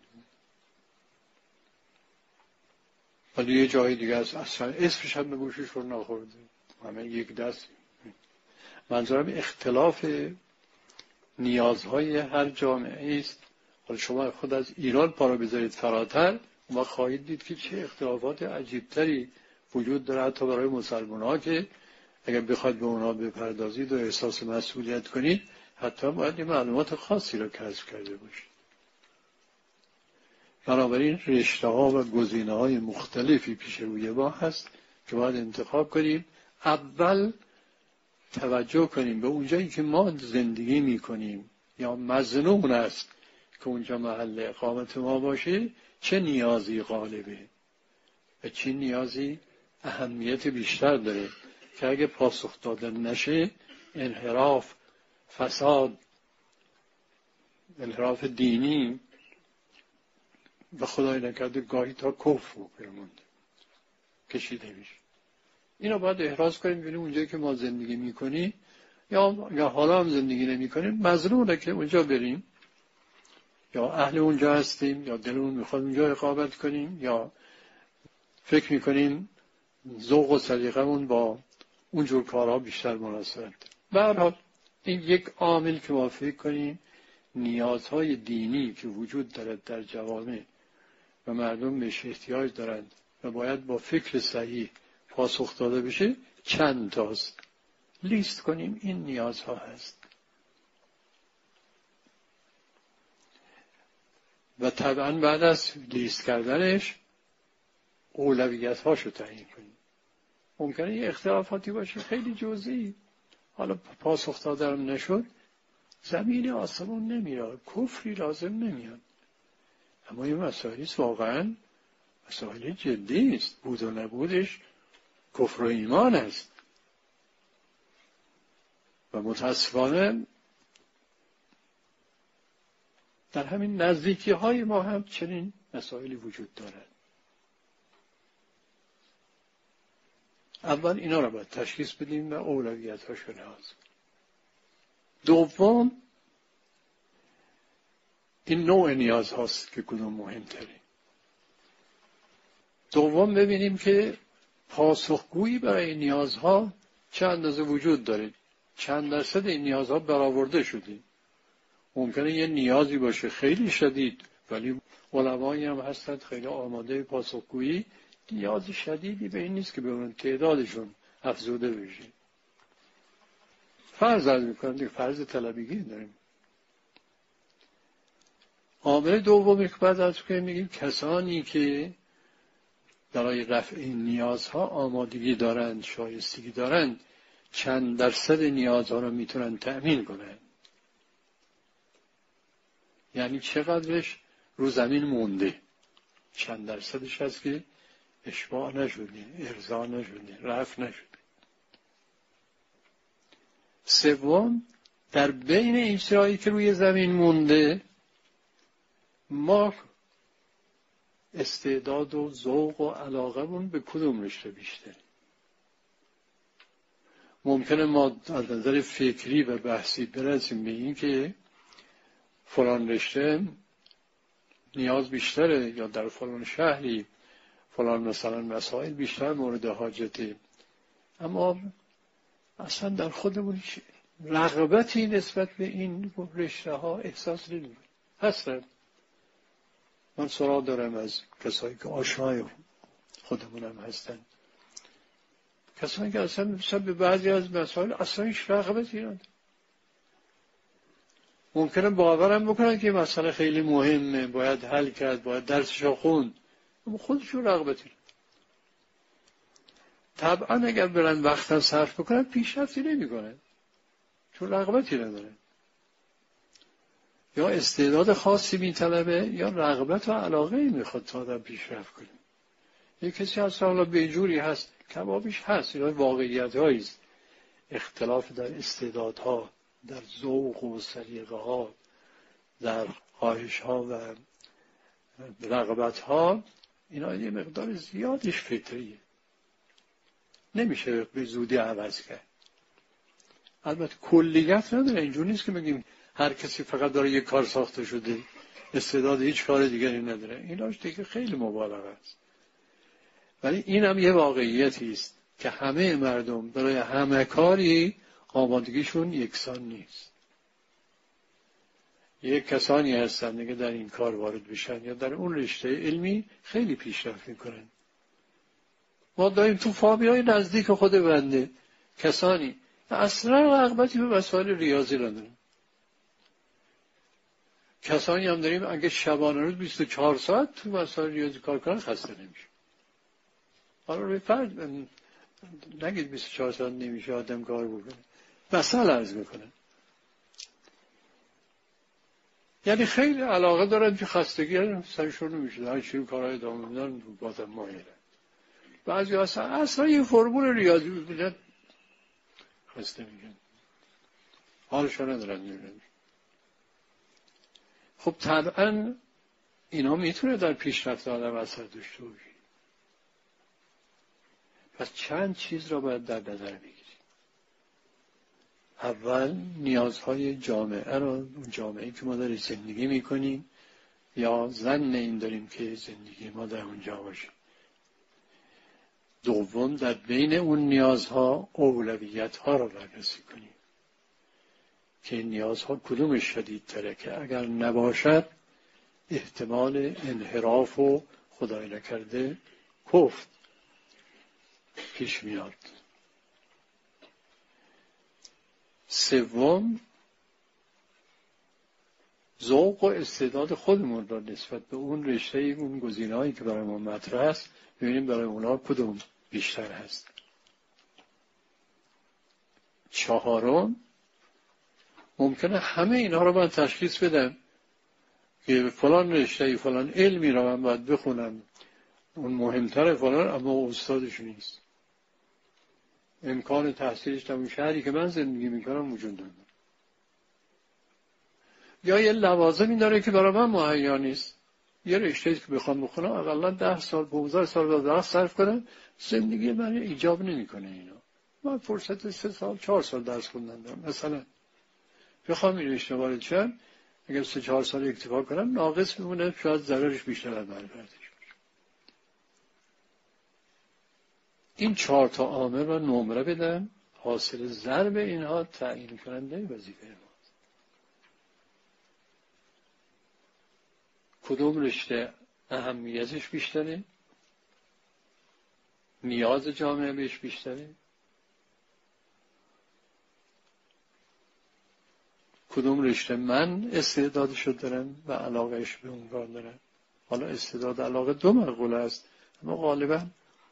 ولی یه جای دیگه است اصلا اسمش هم به گوششون نخورده، همه یک دست. منظورم اختلاف نیازهای هر جامعه است. حالا شما خود از ایران پا را بذارید فراتر و خواهید دید که چه اختلافات عجیبتری وجود داره، حتی برای مسلمان ها که اگر بخواید به اونا بپردازید و احساس مسئولیت کنید، حتی باید یه معلومات خاصی را کسب کرده باشید. بنابراین رشته ها و گزینه های مختلفی پیش روی ما هست که باید انتخاب کنیم. اول توجه کنیم به اونجایی که ما زندگی می کنیم یا مظنون است که اونجا محل اقامت ما باشه، چه نیازی غالبه و چه نیازی اهمیت بیشتر داره که اگه پاسخ داده نشه انحراف، فساد، انحراف دینی و خدای نکرده گاهی تا کفر بموند کشیده میشه. اینو باید احراز کنیم ببینیم اونجایی که ما زندگی میکنیم یا یا حالا هم زندگی نمیکنیم مظنونه که اونجا بریم، یا اهل اونجا هستیم، یا دلمون میخواد اونجا اقامت کنیم، یا فکر میکنیم ذوق و سلیقمون با اونجور کارها بیشتر مناسبت. به هر حال این یک عامل که ما فکر کنیم نیازهای دینی که وجود دارد در جوامع و مردم بهش احتیاج دارند و باید با فکر صحیح پاسخ داده بشه، چند تاست لیست کنیم این نیازها هست و طبعا بعد از لیست کردنش اولویت هاشو تعیین کنیم. ممکنه یه اختلافاتی باشه خیلی جزئی، حالا پاسخ دادن نشد زمین آسمون نمیاد، کفری لازم نمیاد، اما این مسائلی واقعا مسائل جدی است. بود و نبودش کفر و ایمان است و متاسفانه در همین نزدیکی های ما هم چنین مسائلی وجود دارد. اول اینا را باید تشخیص بدیم و اولویت هاش رو لحاظ. دوم این نوع نیاز هاست که کدوم مهمتره. دوم ببینیم که پاسخگویی برای نیازها چه اندازه وجود داره، چند درصد این نیازها برآورده شده. ممکنه یه نیازی باشه خیلی شدید ولی علمایی هم هستند خیلی آماده پاسخگویی، نیاز شدیدی به این نیست که به اون تعدادشون افزوده بشه. فرض از میکنم دیگه، فرض طلبیگی داریم. عامل دومی که بعد از که میگیم کسانی که برای رفع این نیازها آمادگی دارند، شایستگی دارند، چند درصد نیازها رو میتونن تأمین کنند. یعنی چقدرش رو زمین مونده، چند درصدش هست که اشباع نشده، ارضا نشده، رفع نشده. سوم در بین این چیزهایی که روی زمین مونده ما استعداد و ذوق و علاقمون به کدوم رشته بیشتره. ممکنه ما از نظر فکری و بحثی برسیم به این که فلان رشته نیاز بیشتره، یا در فلان شهری فلان مثلا مسائل بیشتر مورد حاجته، اما اصلا در خودمون رغبتی نسبت به این رشته ها احساس نمی‌کنیم. هستن، من سراغ دارم از کسایی که آشنای خودمونم هستن، کسانی که اصلا مثلا به بعضی از مسائل اصلا هیچ رغبتی ندارن. ممکنه باورم بکنن که مسئله خیلی مهمه، باید حل کرد، باید درسشو خوند، اما خودشون رغبتی ندارن. طبعا اگر برن وقتا صرف بکنن پیشرفتی نمی‌کنن، چون رغبتی ندارن. یا استعداد خاصی میطلبه یا رغبت و علاقه میخواد تا آدم پیشرفت کنه. یک کسی هست حالا به جوری هست، کبابیش هست، اینا واقعیت هاییست. اختلاف در استعدادها، در ذوق و سلیقه ها، در خواهش ها و رغبت ها، اینا یه مقدار زیادش فطریه، نمیشه به زودی عوض کرد. البته کلیت نداره، اینجور نیست که بگیم هر کسی فقط داره یک کار ساخته شده، استعداد هیچ کار دیگری نداره. ایناش دیگه خیلی مبالغه است. ولی این هم یه واقعیتی است که همه مردم برای همه کاری آمادگیشون یکسان نیست. یک کسانی هستند که در این کار وارد بشن یا در اون رشته علمی خیلی پیشرفت میکنن. ما داریم تو فامیلای نزدیک خود بنده کسانی اصلا رغبتی به مسائل ریاضی ندارن. کسانی هم داریم اگه شبانه روز بیست و چهار ساعت تو مسائل ریاضی کار کنن خسته نمیشه. حالا روی فرد نگید بیست و چهار ساعت نمیشه آدم کار بکنه، مثلا عرض میکنن. یعنی خیلی علاقه دارن که خستگی سرشون نمیشه، هر چیز کارهای ادامه میدن بازم ماهیره. بعضی اصلا اصلا یه فرمول ریاضی ببینن خسته میگن، حالشون ندارن میبینن. خب طبعا اینا میتونه در پیشرفت آدم اثر داشته باشه. پس چند چیز را باید در نظر بگیریم. اول نیازهای جامعه را، اون جامعه‌ای که ما در زندگی میکنیم یا ظن این داریم که زندگی ما در اونجا باشه. دوم در بین اون نیازها اولویت ها را بررسی کنیم که این نیازها کدومش شدیدتره که اگر نباشد احتمال انحراف و خدای نکرده کفر پیش میاد. سوم ذوق و استعداد خودمون را نسبت به اون رشته اون گزینه‌هایی که برای ما مطرح است ببینیم برای اونا کدوم بیشتر هست. چهارم ممکنه همه اینا رو من تشخیص بدم که فلان رشته فلان علمی را من باید بخونم، اون مهمتره فلان، اما استادش نیست. امکان تحصیلش در اون شهری که من زندگی میکنم وجود نداره. یا یه لوازمی داره که برای من مهیا نیست. یه رشته‌ای که بخوام بخونم اقلا ده سال پانزده سال درس صرف کنم، زندگی من ایجاب نمیکنه اینا. من فرصت سه سال چهار سال درس خوندن دارم. مثلا بخوام این رشته وارد شم، اگر سه چهار سال اکتفا کنم ناقص میمونه، شاید ضررش بیشتر از منفعتش. این چهار تا عامل را نمره بدن، حاصل ضرب اینها تعیین کننده وظیفه ماست. کدوم رشته اهمیتش بیشتره؟ نیاز جامعه بهش بیشتره؟ کدوم رشته من استعدادشو دارم و علاقهش به اون کار دارم؟ حالا استعداد علاقه دو مقوله است، اما غالبا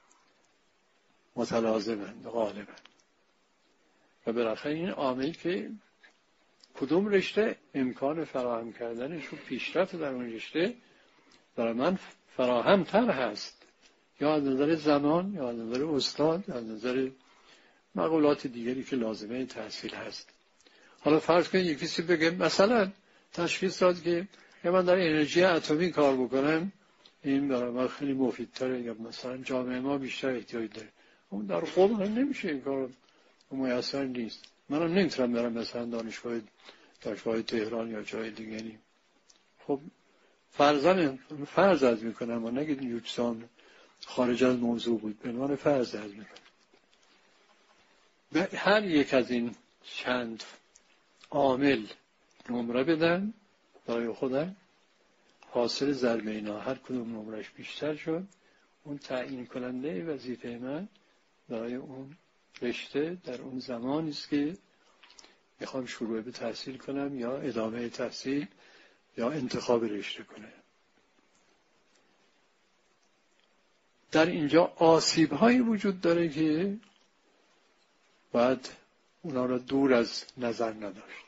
متلازمند غالبا. و بالاخره این عامل که کدوم رشته امکان فراهم کردنش و پیشرفت در اون رشته برای من فراهم تر هست، یا از نظر زمان، یا از نظر استاد، یا از نظر مقولات دیگری که لازمه تحصیل هست. حالا فرض کنید یک کسی بگه مثلا تشخیص داد که من در انرژی اتمی کار بکنم این برای من خیلی مفیدتره، یا مثلا جامعه ما بیشتر احتیاج داره. اون در خود هم نمیشه این کار میسر نیست. منم نمیتونم برم مثلا دانشگاه دانشگاه تهران یا جای دیگری. خب فرضاً فرض از میکنم و نگید یوکسان خارج از موضوع بود، به عنوان فرض از میکنم. به هر یک از این چند عامل نمره بدن برای خودم، حاصل ضرب اینا هر کدوم نمرش بیشتر شد، اون تعیین کننده وظیفه من برای اون رشته در اون زمانی است که میخوام شروع به تحصیل کنم یا ادامه تحصیل یا انتخاب رشته کنم. در اینجا آسیب هایی وجود داره که باید اونا را دور از نظر نداشت.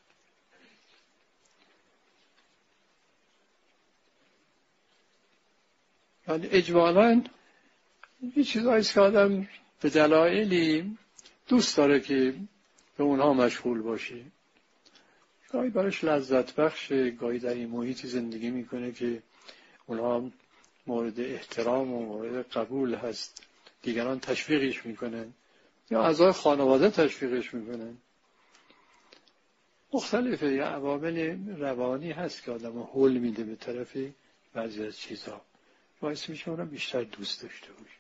ولی اجمالاً یه چیزاییست که آدم به دلایلی دوست داره که به اونها مشغول باشه. گاهی براش لذت بخشه، گاهی در این محیطی زندگی میکنه که اونها مورد احترام و مورد قبول هست، دیگران تشویقش میکنن یا اعضای خانواده تشویقش میکنن. مختلفه، یا عوامل روانی هست که آدم هول میده به طرف بعضی از چیزها، باعث میشه اونها بیشتر دوست داشته باشه.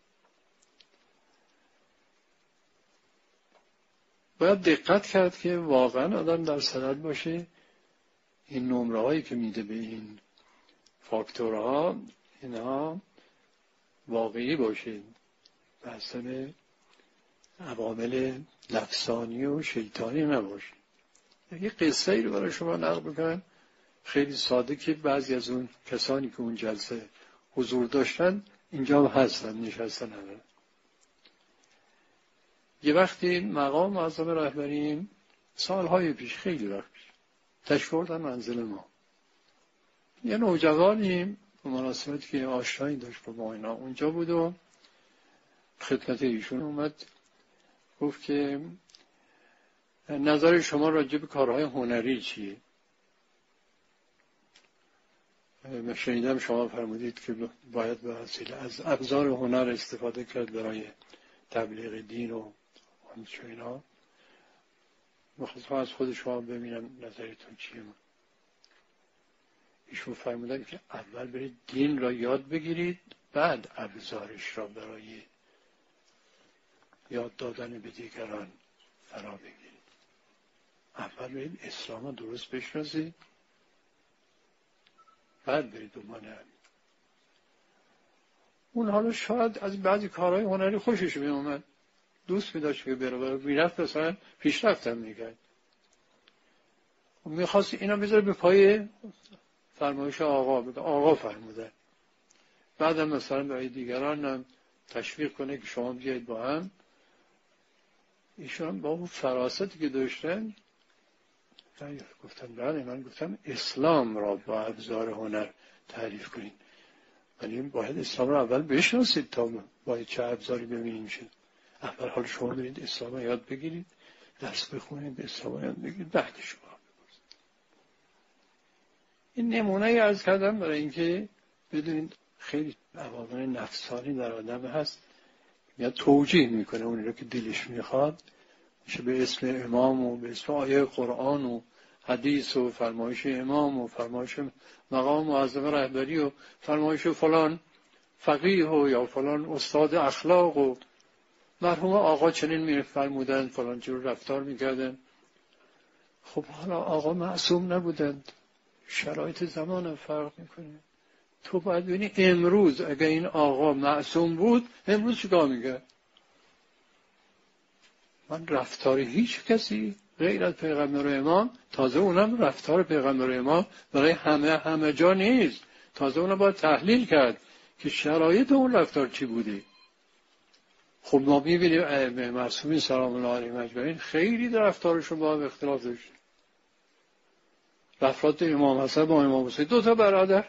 باید دقت کرد که واقعا آدم در صدد باشه این نمره هایی که میده به این فاکتورها اینها واقعی باشه، مثلا عوامل نفسانی و شیطانی نباشه. یه قصه ای رو برای شما نقل بکنم خیلی ساده که بعضی از اون کسانی که اون جلسه حضور داشتن اینجا هستن، نشستن همه. یه وقتی مقام معظم رهبری سالهای پیش، خیلی وقت پیش، تشریف آوردن منزل ما. یه نوجوانی به مناسبتی که آشنایی داشت با ما اینا اونجا بود و خدمت ایشون اومد، گفت که نظر شما راجع به کارهای هنری چیه؟ من شنیدم شما فرمودید که باید به وسیله از ابزار هنر استفاده کرد برای تبلیغ دین و همچون اینا. میخواستم از خود شما ببینم نظرتون چیه. ایشون فرمودن که اول برید دین را یاد بگیرید، بعد ابزارش را برای یاد دادن به دیگران فرا بگیرید. اول برید اسلام را درست بشناسید، بعد برید دنبال همین. اون حالا شاید از بعضی کارهای هنری خوشش می اومد، دوست می داشت که بره بره میرفت، مثلا پیشرفت هم میکرد، میخواست اینا بذاره به پای فرمایش آقا، بگه آقا فرمودن. بعدم مثلا برای دیگران هم تشویق کنه که شما بیایید با هم. ایشون با اون فراستی که داشتن گفتن بله، من گفتم اسلام را با ابزار هنر تعریف کنید، ولی باید اسلام را اول بشناسید تا باید چه ابزاری ببینیم شد. اول حال شما برید اسلام را یاد بگیرید، درس بخونید، اسلام را یاد بگیرید، بعد شما بپرسید. این نمونه ای عرض کردم برای اینکه بدونید خیلی عوامل نفسانی در آدم هست، یا توجیه میکنه اونی رو که دلش میخواد، میشه به اسم امام و به اسم آیه قرآن و حدیث و فرمایش امام و فرمایش مقام معظم رهبری و فرمایش فلان فقیه و یا فلان استاد اخلاق و مرحوم آقا چنین میفرمودند، فلان جور رفتار میکردن. خب حالا آقا معصوم نبودند، شرایط زمان هم فرق میکنه. تو باید ببینی امروز اگه این آقا معصوم بود امروز چیکار میکرد؟ من رفتار هیچ کسی غیر از پیغمبر و امام، تازه اونم رفتار پیغمبر و امام برای همه همه جا نیست، تازه اونم باید تحلیل کرد که شرایط اون رفتار چی بودی. خب ما میبینیم ائمه معصومین سلام الله علیهم اجمعین خیلی در رفتارشون با هم اختلاف داشت. رفتار امام حسن با امام حسین دو تا برادر،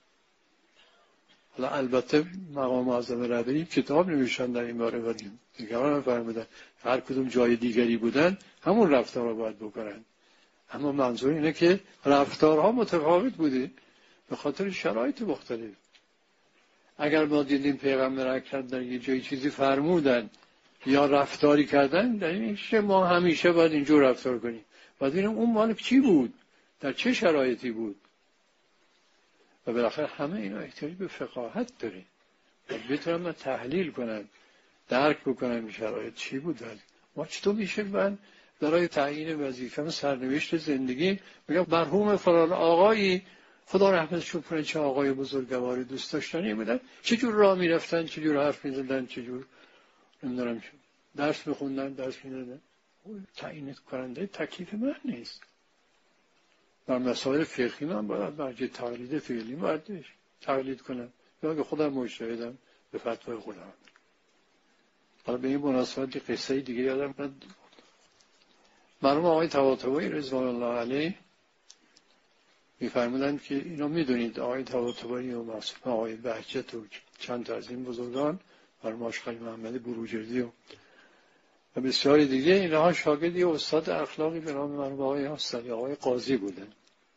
حالا البته مقام معظم رهبری کتاب نوشتن در این باره، ولی دیگران هم فرمودن هر کدوم جای دیگری بودن همون رفتار رو باید بکنن، اما منظور اینه که رفتارها متفاوت بوده به خاطر شرایط مختلف. اگر ما دیدیم پیغمبر اکرم در یه جایی چیزی فرمودن یا رفتاری کردن در این ما همیشه باید اینجور رفتار کنیم. باید ببینیم اون مال چی بود، در چه شرایطی بود. و بالاخره همه اینا احتیاج به فقاهت داره. بتونم من تحلیل کنم، درک بکنم این شرایط چی بود. ما چطور میشه من برای تعیین وظیفه سرنوشت زندگی میگم مرحوم فلان آقایی خدا رحمتش کنه چه آقای بزرگواری دوست داشتنی بودن، چه جور راه میرفتن، چه جور حرف میزدن، چه جور نمیدونم چه درس میخوندن، درس میدادن. تعیین کننده تکلیف من نیست. در مسائل فقهی من باید برای تقلید فعلی باید تقلید کنم یا اگه خودم مجتهدم به فتوای خودم. حالا به این مناسبت قصه دیگه یادم میاد. مرحوم آقای طباطبایی رضوان الله علیه می‌فرمودند که اینا میدونید آقای طباطبایی و معصوم آقای بهجت و چند تا از این بزرگان مرحوم آشقر محمد بروجردی و و بسیاری دیگه اینها شاگردی استاد اخلاقی به نام مرحوم آقای حسنی آقای قاضی بودن.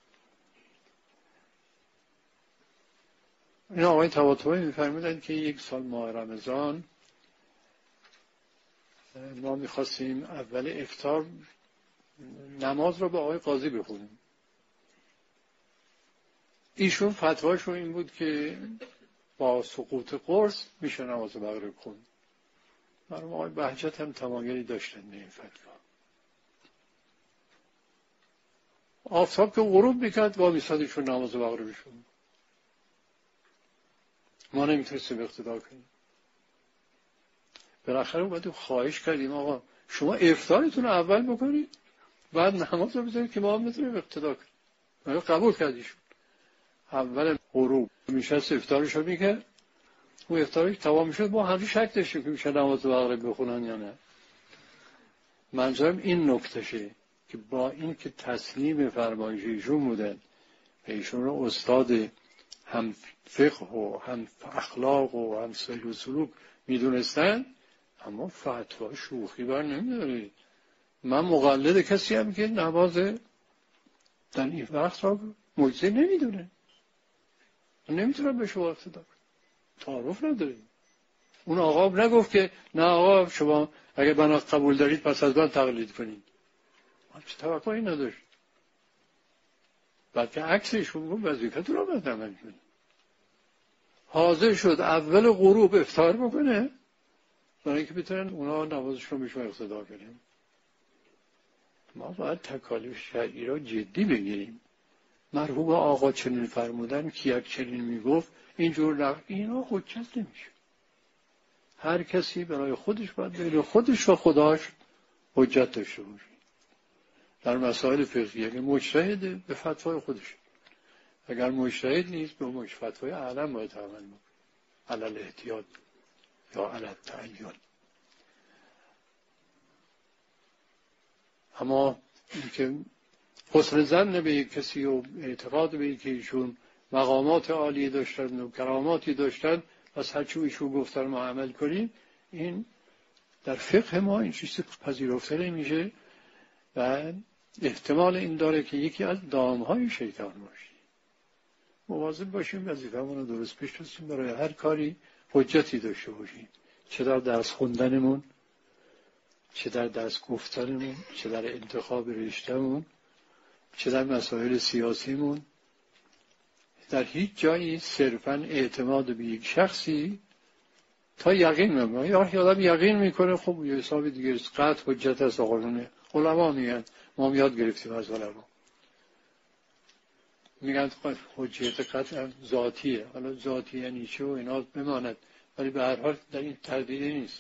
این آقای طباطبایی می‌فرمودند که یک سال ماه رمضان ما می‌خواستیم اول افطار نماز رو به آقای قاضی بخونیم. ایشون فتواشون این بود که با سقوط قرص میشه نماز مغرب خوند. مرحوم آقای بهجت هم تمایلی داشتن به این فتوا. آفتاب که غروب میکرد با میسادشون نماز مغربشون. ما نمیتونستیم اقتدا کنیم. بالاخره اومدیم خواهش کردیم آقا شما افطارتون رو اول بکنید بعد نماز رو بذارید که ما هم بتونیم اقتدا کنیم. قبول کردیشون. اول غروب میشست افطارش رو میکرد. اون افطارش تمام شد ما هنوز شک داشتیم که میشه نماز مغرب بخونن یا نه. منظورم این نکتهشه که با این که تسلیم فرمایش ایشون بودن و ایشون رو استاد هم فقه و هم اخلاق و هم سلوک و سلوک میدونستن، اما فتوا شوخی بر نمیداره. من مقلد کسی هم که نماز در این وقت را مجزی نمیدونه، نمیتونم به شما اقتدا کنم، تعارف نداریم. اون آقا نگفت که نه آقا شما اگه بنا قبول دارید پس از من تقلید کنید. من چه توقعی نداشت. بلکه عکسشون گفت وظیفتون رو باید عمل کنید. حاضر شد اول غروب افطار بکنه برای اینکه بتونن اونا نمازشون بهشون اقتدا کنیم. ما باید تکالیف شرعی را جدی بگیریم. مرحوم آقا چنین فرمودن که یک چنین میگفت اینجور نقل اینا حجت نمیشه. هر کسی برای خودش باید بین خودش و خداش حجت داشته باشه. در مسائل فقهی اگر مجتهده به فتوای خودش، اگر مجتهد نیست به فتوای اعلم باید عمل بکنه، علل احتیاط یا علل تعین. اما اینکه حسن ظن به یک کسی و اعتقاد به یک ایشون مقامات عالی داشتن و کراماتی داشتن پس هرچی ایشون گفتن ما عمل کنیم، این در فقه ما این چیزی پذیرفته نمیشه و احتمال این داره که یکی از دامهای شیطان باشه. مواظب باشیم وظیفه‌مون رو درست پیش ببریم، برای هر کاری حجتی داشته باشیم، چه در درس خوندنمون، چه در درس گفتنمون، چه در انتخاب رشتهمون، چه در مسائل سیاسیمون. در هیچ جایی صرفاً اعتماد به یک شخصی تا یقین میکنه. یا آدم یقین میکنه خب یه حساب دیگه قطع حجت است. آقایون علما میگن، ما هم یاد گرفتیم از علما، میگن حجت قطع ذاتیه. حالا ذاتی یعنی چه و اینا بماند، ولی به هر حال در این تردیدی نیست.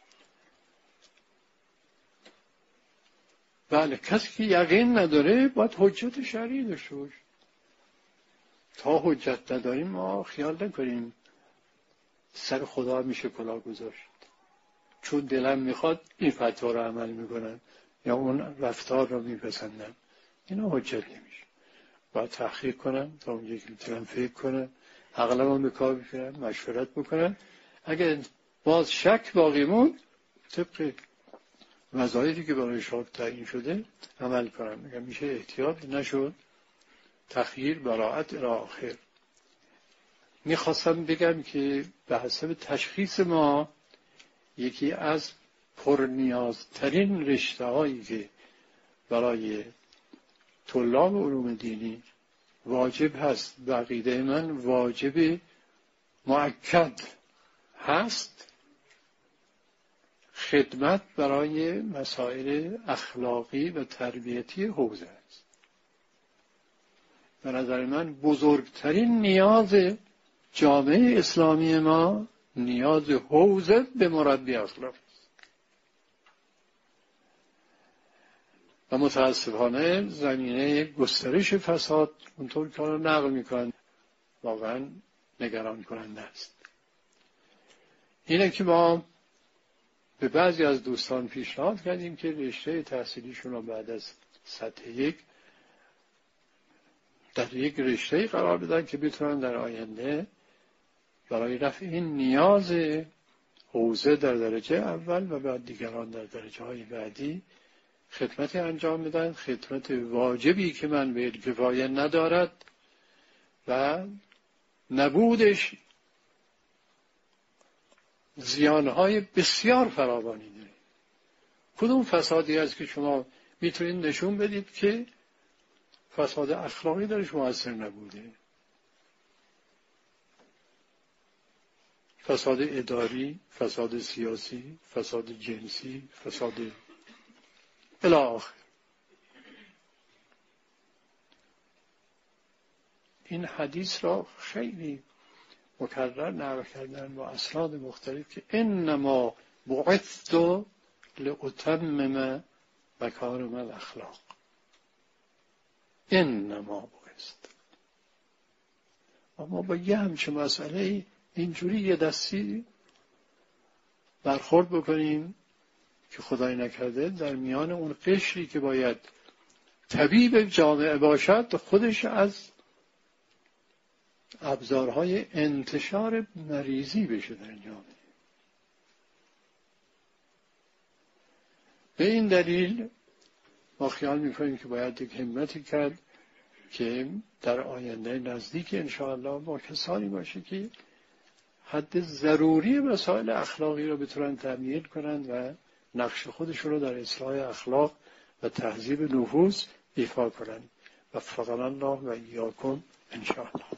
بله کسی که یقین نداره باید حجت شرعی داشته باشه. تا حجت نداریم ما خیال نکنیم سر خدا میشه کلاه گذاشت، چون دلم میخواد این فتوا رو عمل میکنن یا اون رفتار رو میپسندن. اینا حجت نمیشه. باید تحقیق کنن تا اونجایی که میتونن فکر کنن، عقلمون به کار بگیرن، مشورت بکنن. اگر باز شک باقی موند طبق وظایفی که برای شاک تعیین شده عمل کنن. میگم میشه احتیاط نشد، تخییر براعت الی آخر. میخواستم بگم که به حسب تشخیص ما یکی از پرنیازترین رشته هایی که برای طلاب علوم دینی واجب هست، به عقیده من واجب مؤکد هست، خدمت برای مسائل اخلاقی و تربیتی حوزه است. به نظر من بزرگترین نیاز جامعه اسلامی ما نیاز حوزه به مربی اخلاقی است. و متاسفانه زمینه گسترش فساد اونطور که رو نقل میکنن واقعا نگران کننده است. اینه که ما به بعضی از دوستان پیشنهاد کردیم که رشته تحصیلیشون رو بعد از سطح یک در یک رشته قرار بدن که بتونن در آینده برای رفع این نیاز حوزه در درجه اول و بعد دیگران در درجه های بعدی خدمت انجام بدن، خدمت واجبی که من به کفایه ندارد و نبودش زیانهای بسیار فراوانی داره. کدوم فسادی است که شما میتونید نشون بدید که فساد اخلاقی درش مؤثر نبوده؟ فساد اداری، فساد سیاسی، فساد جنسی، فساد الی آخر. این حدیث را خیلی مکرر نقل کردن با اسناد مختلف که انما بعثت لاتمم مکارم الاخلاق. انما بعثت. اما با یه همچه مسئله اینجوری یه دستی برخورد بکنیم که خدای نکرده در میان اون قشری که باید طبیب جامعه باشد خودش از ابزارهای انتشار مریضی بشه در جامعه. به این دلیل ما خیال میکنیم که باید یک همتی کرد که در آینده نزدیک انشاءالله با کسانی باشه که حد ضروری مسائل اخلاقی رو بتونن تأمین کنند و نقش خودشون رو در اصلاح اخلاق و تهذیب نفوس ایفا کنند. وفقنا الله و ایاکم انشاءالله.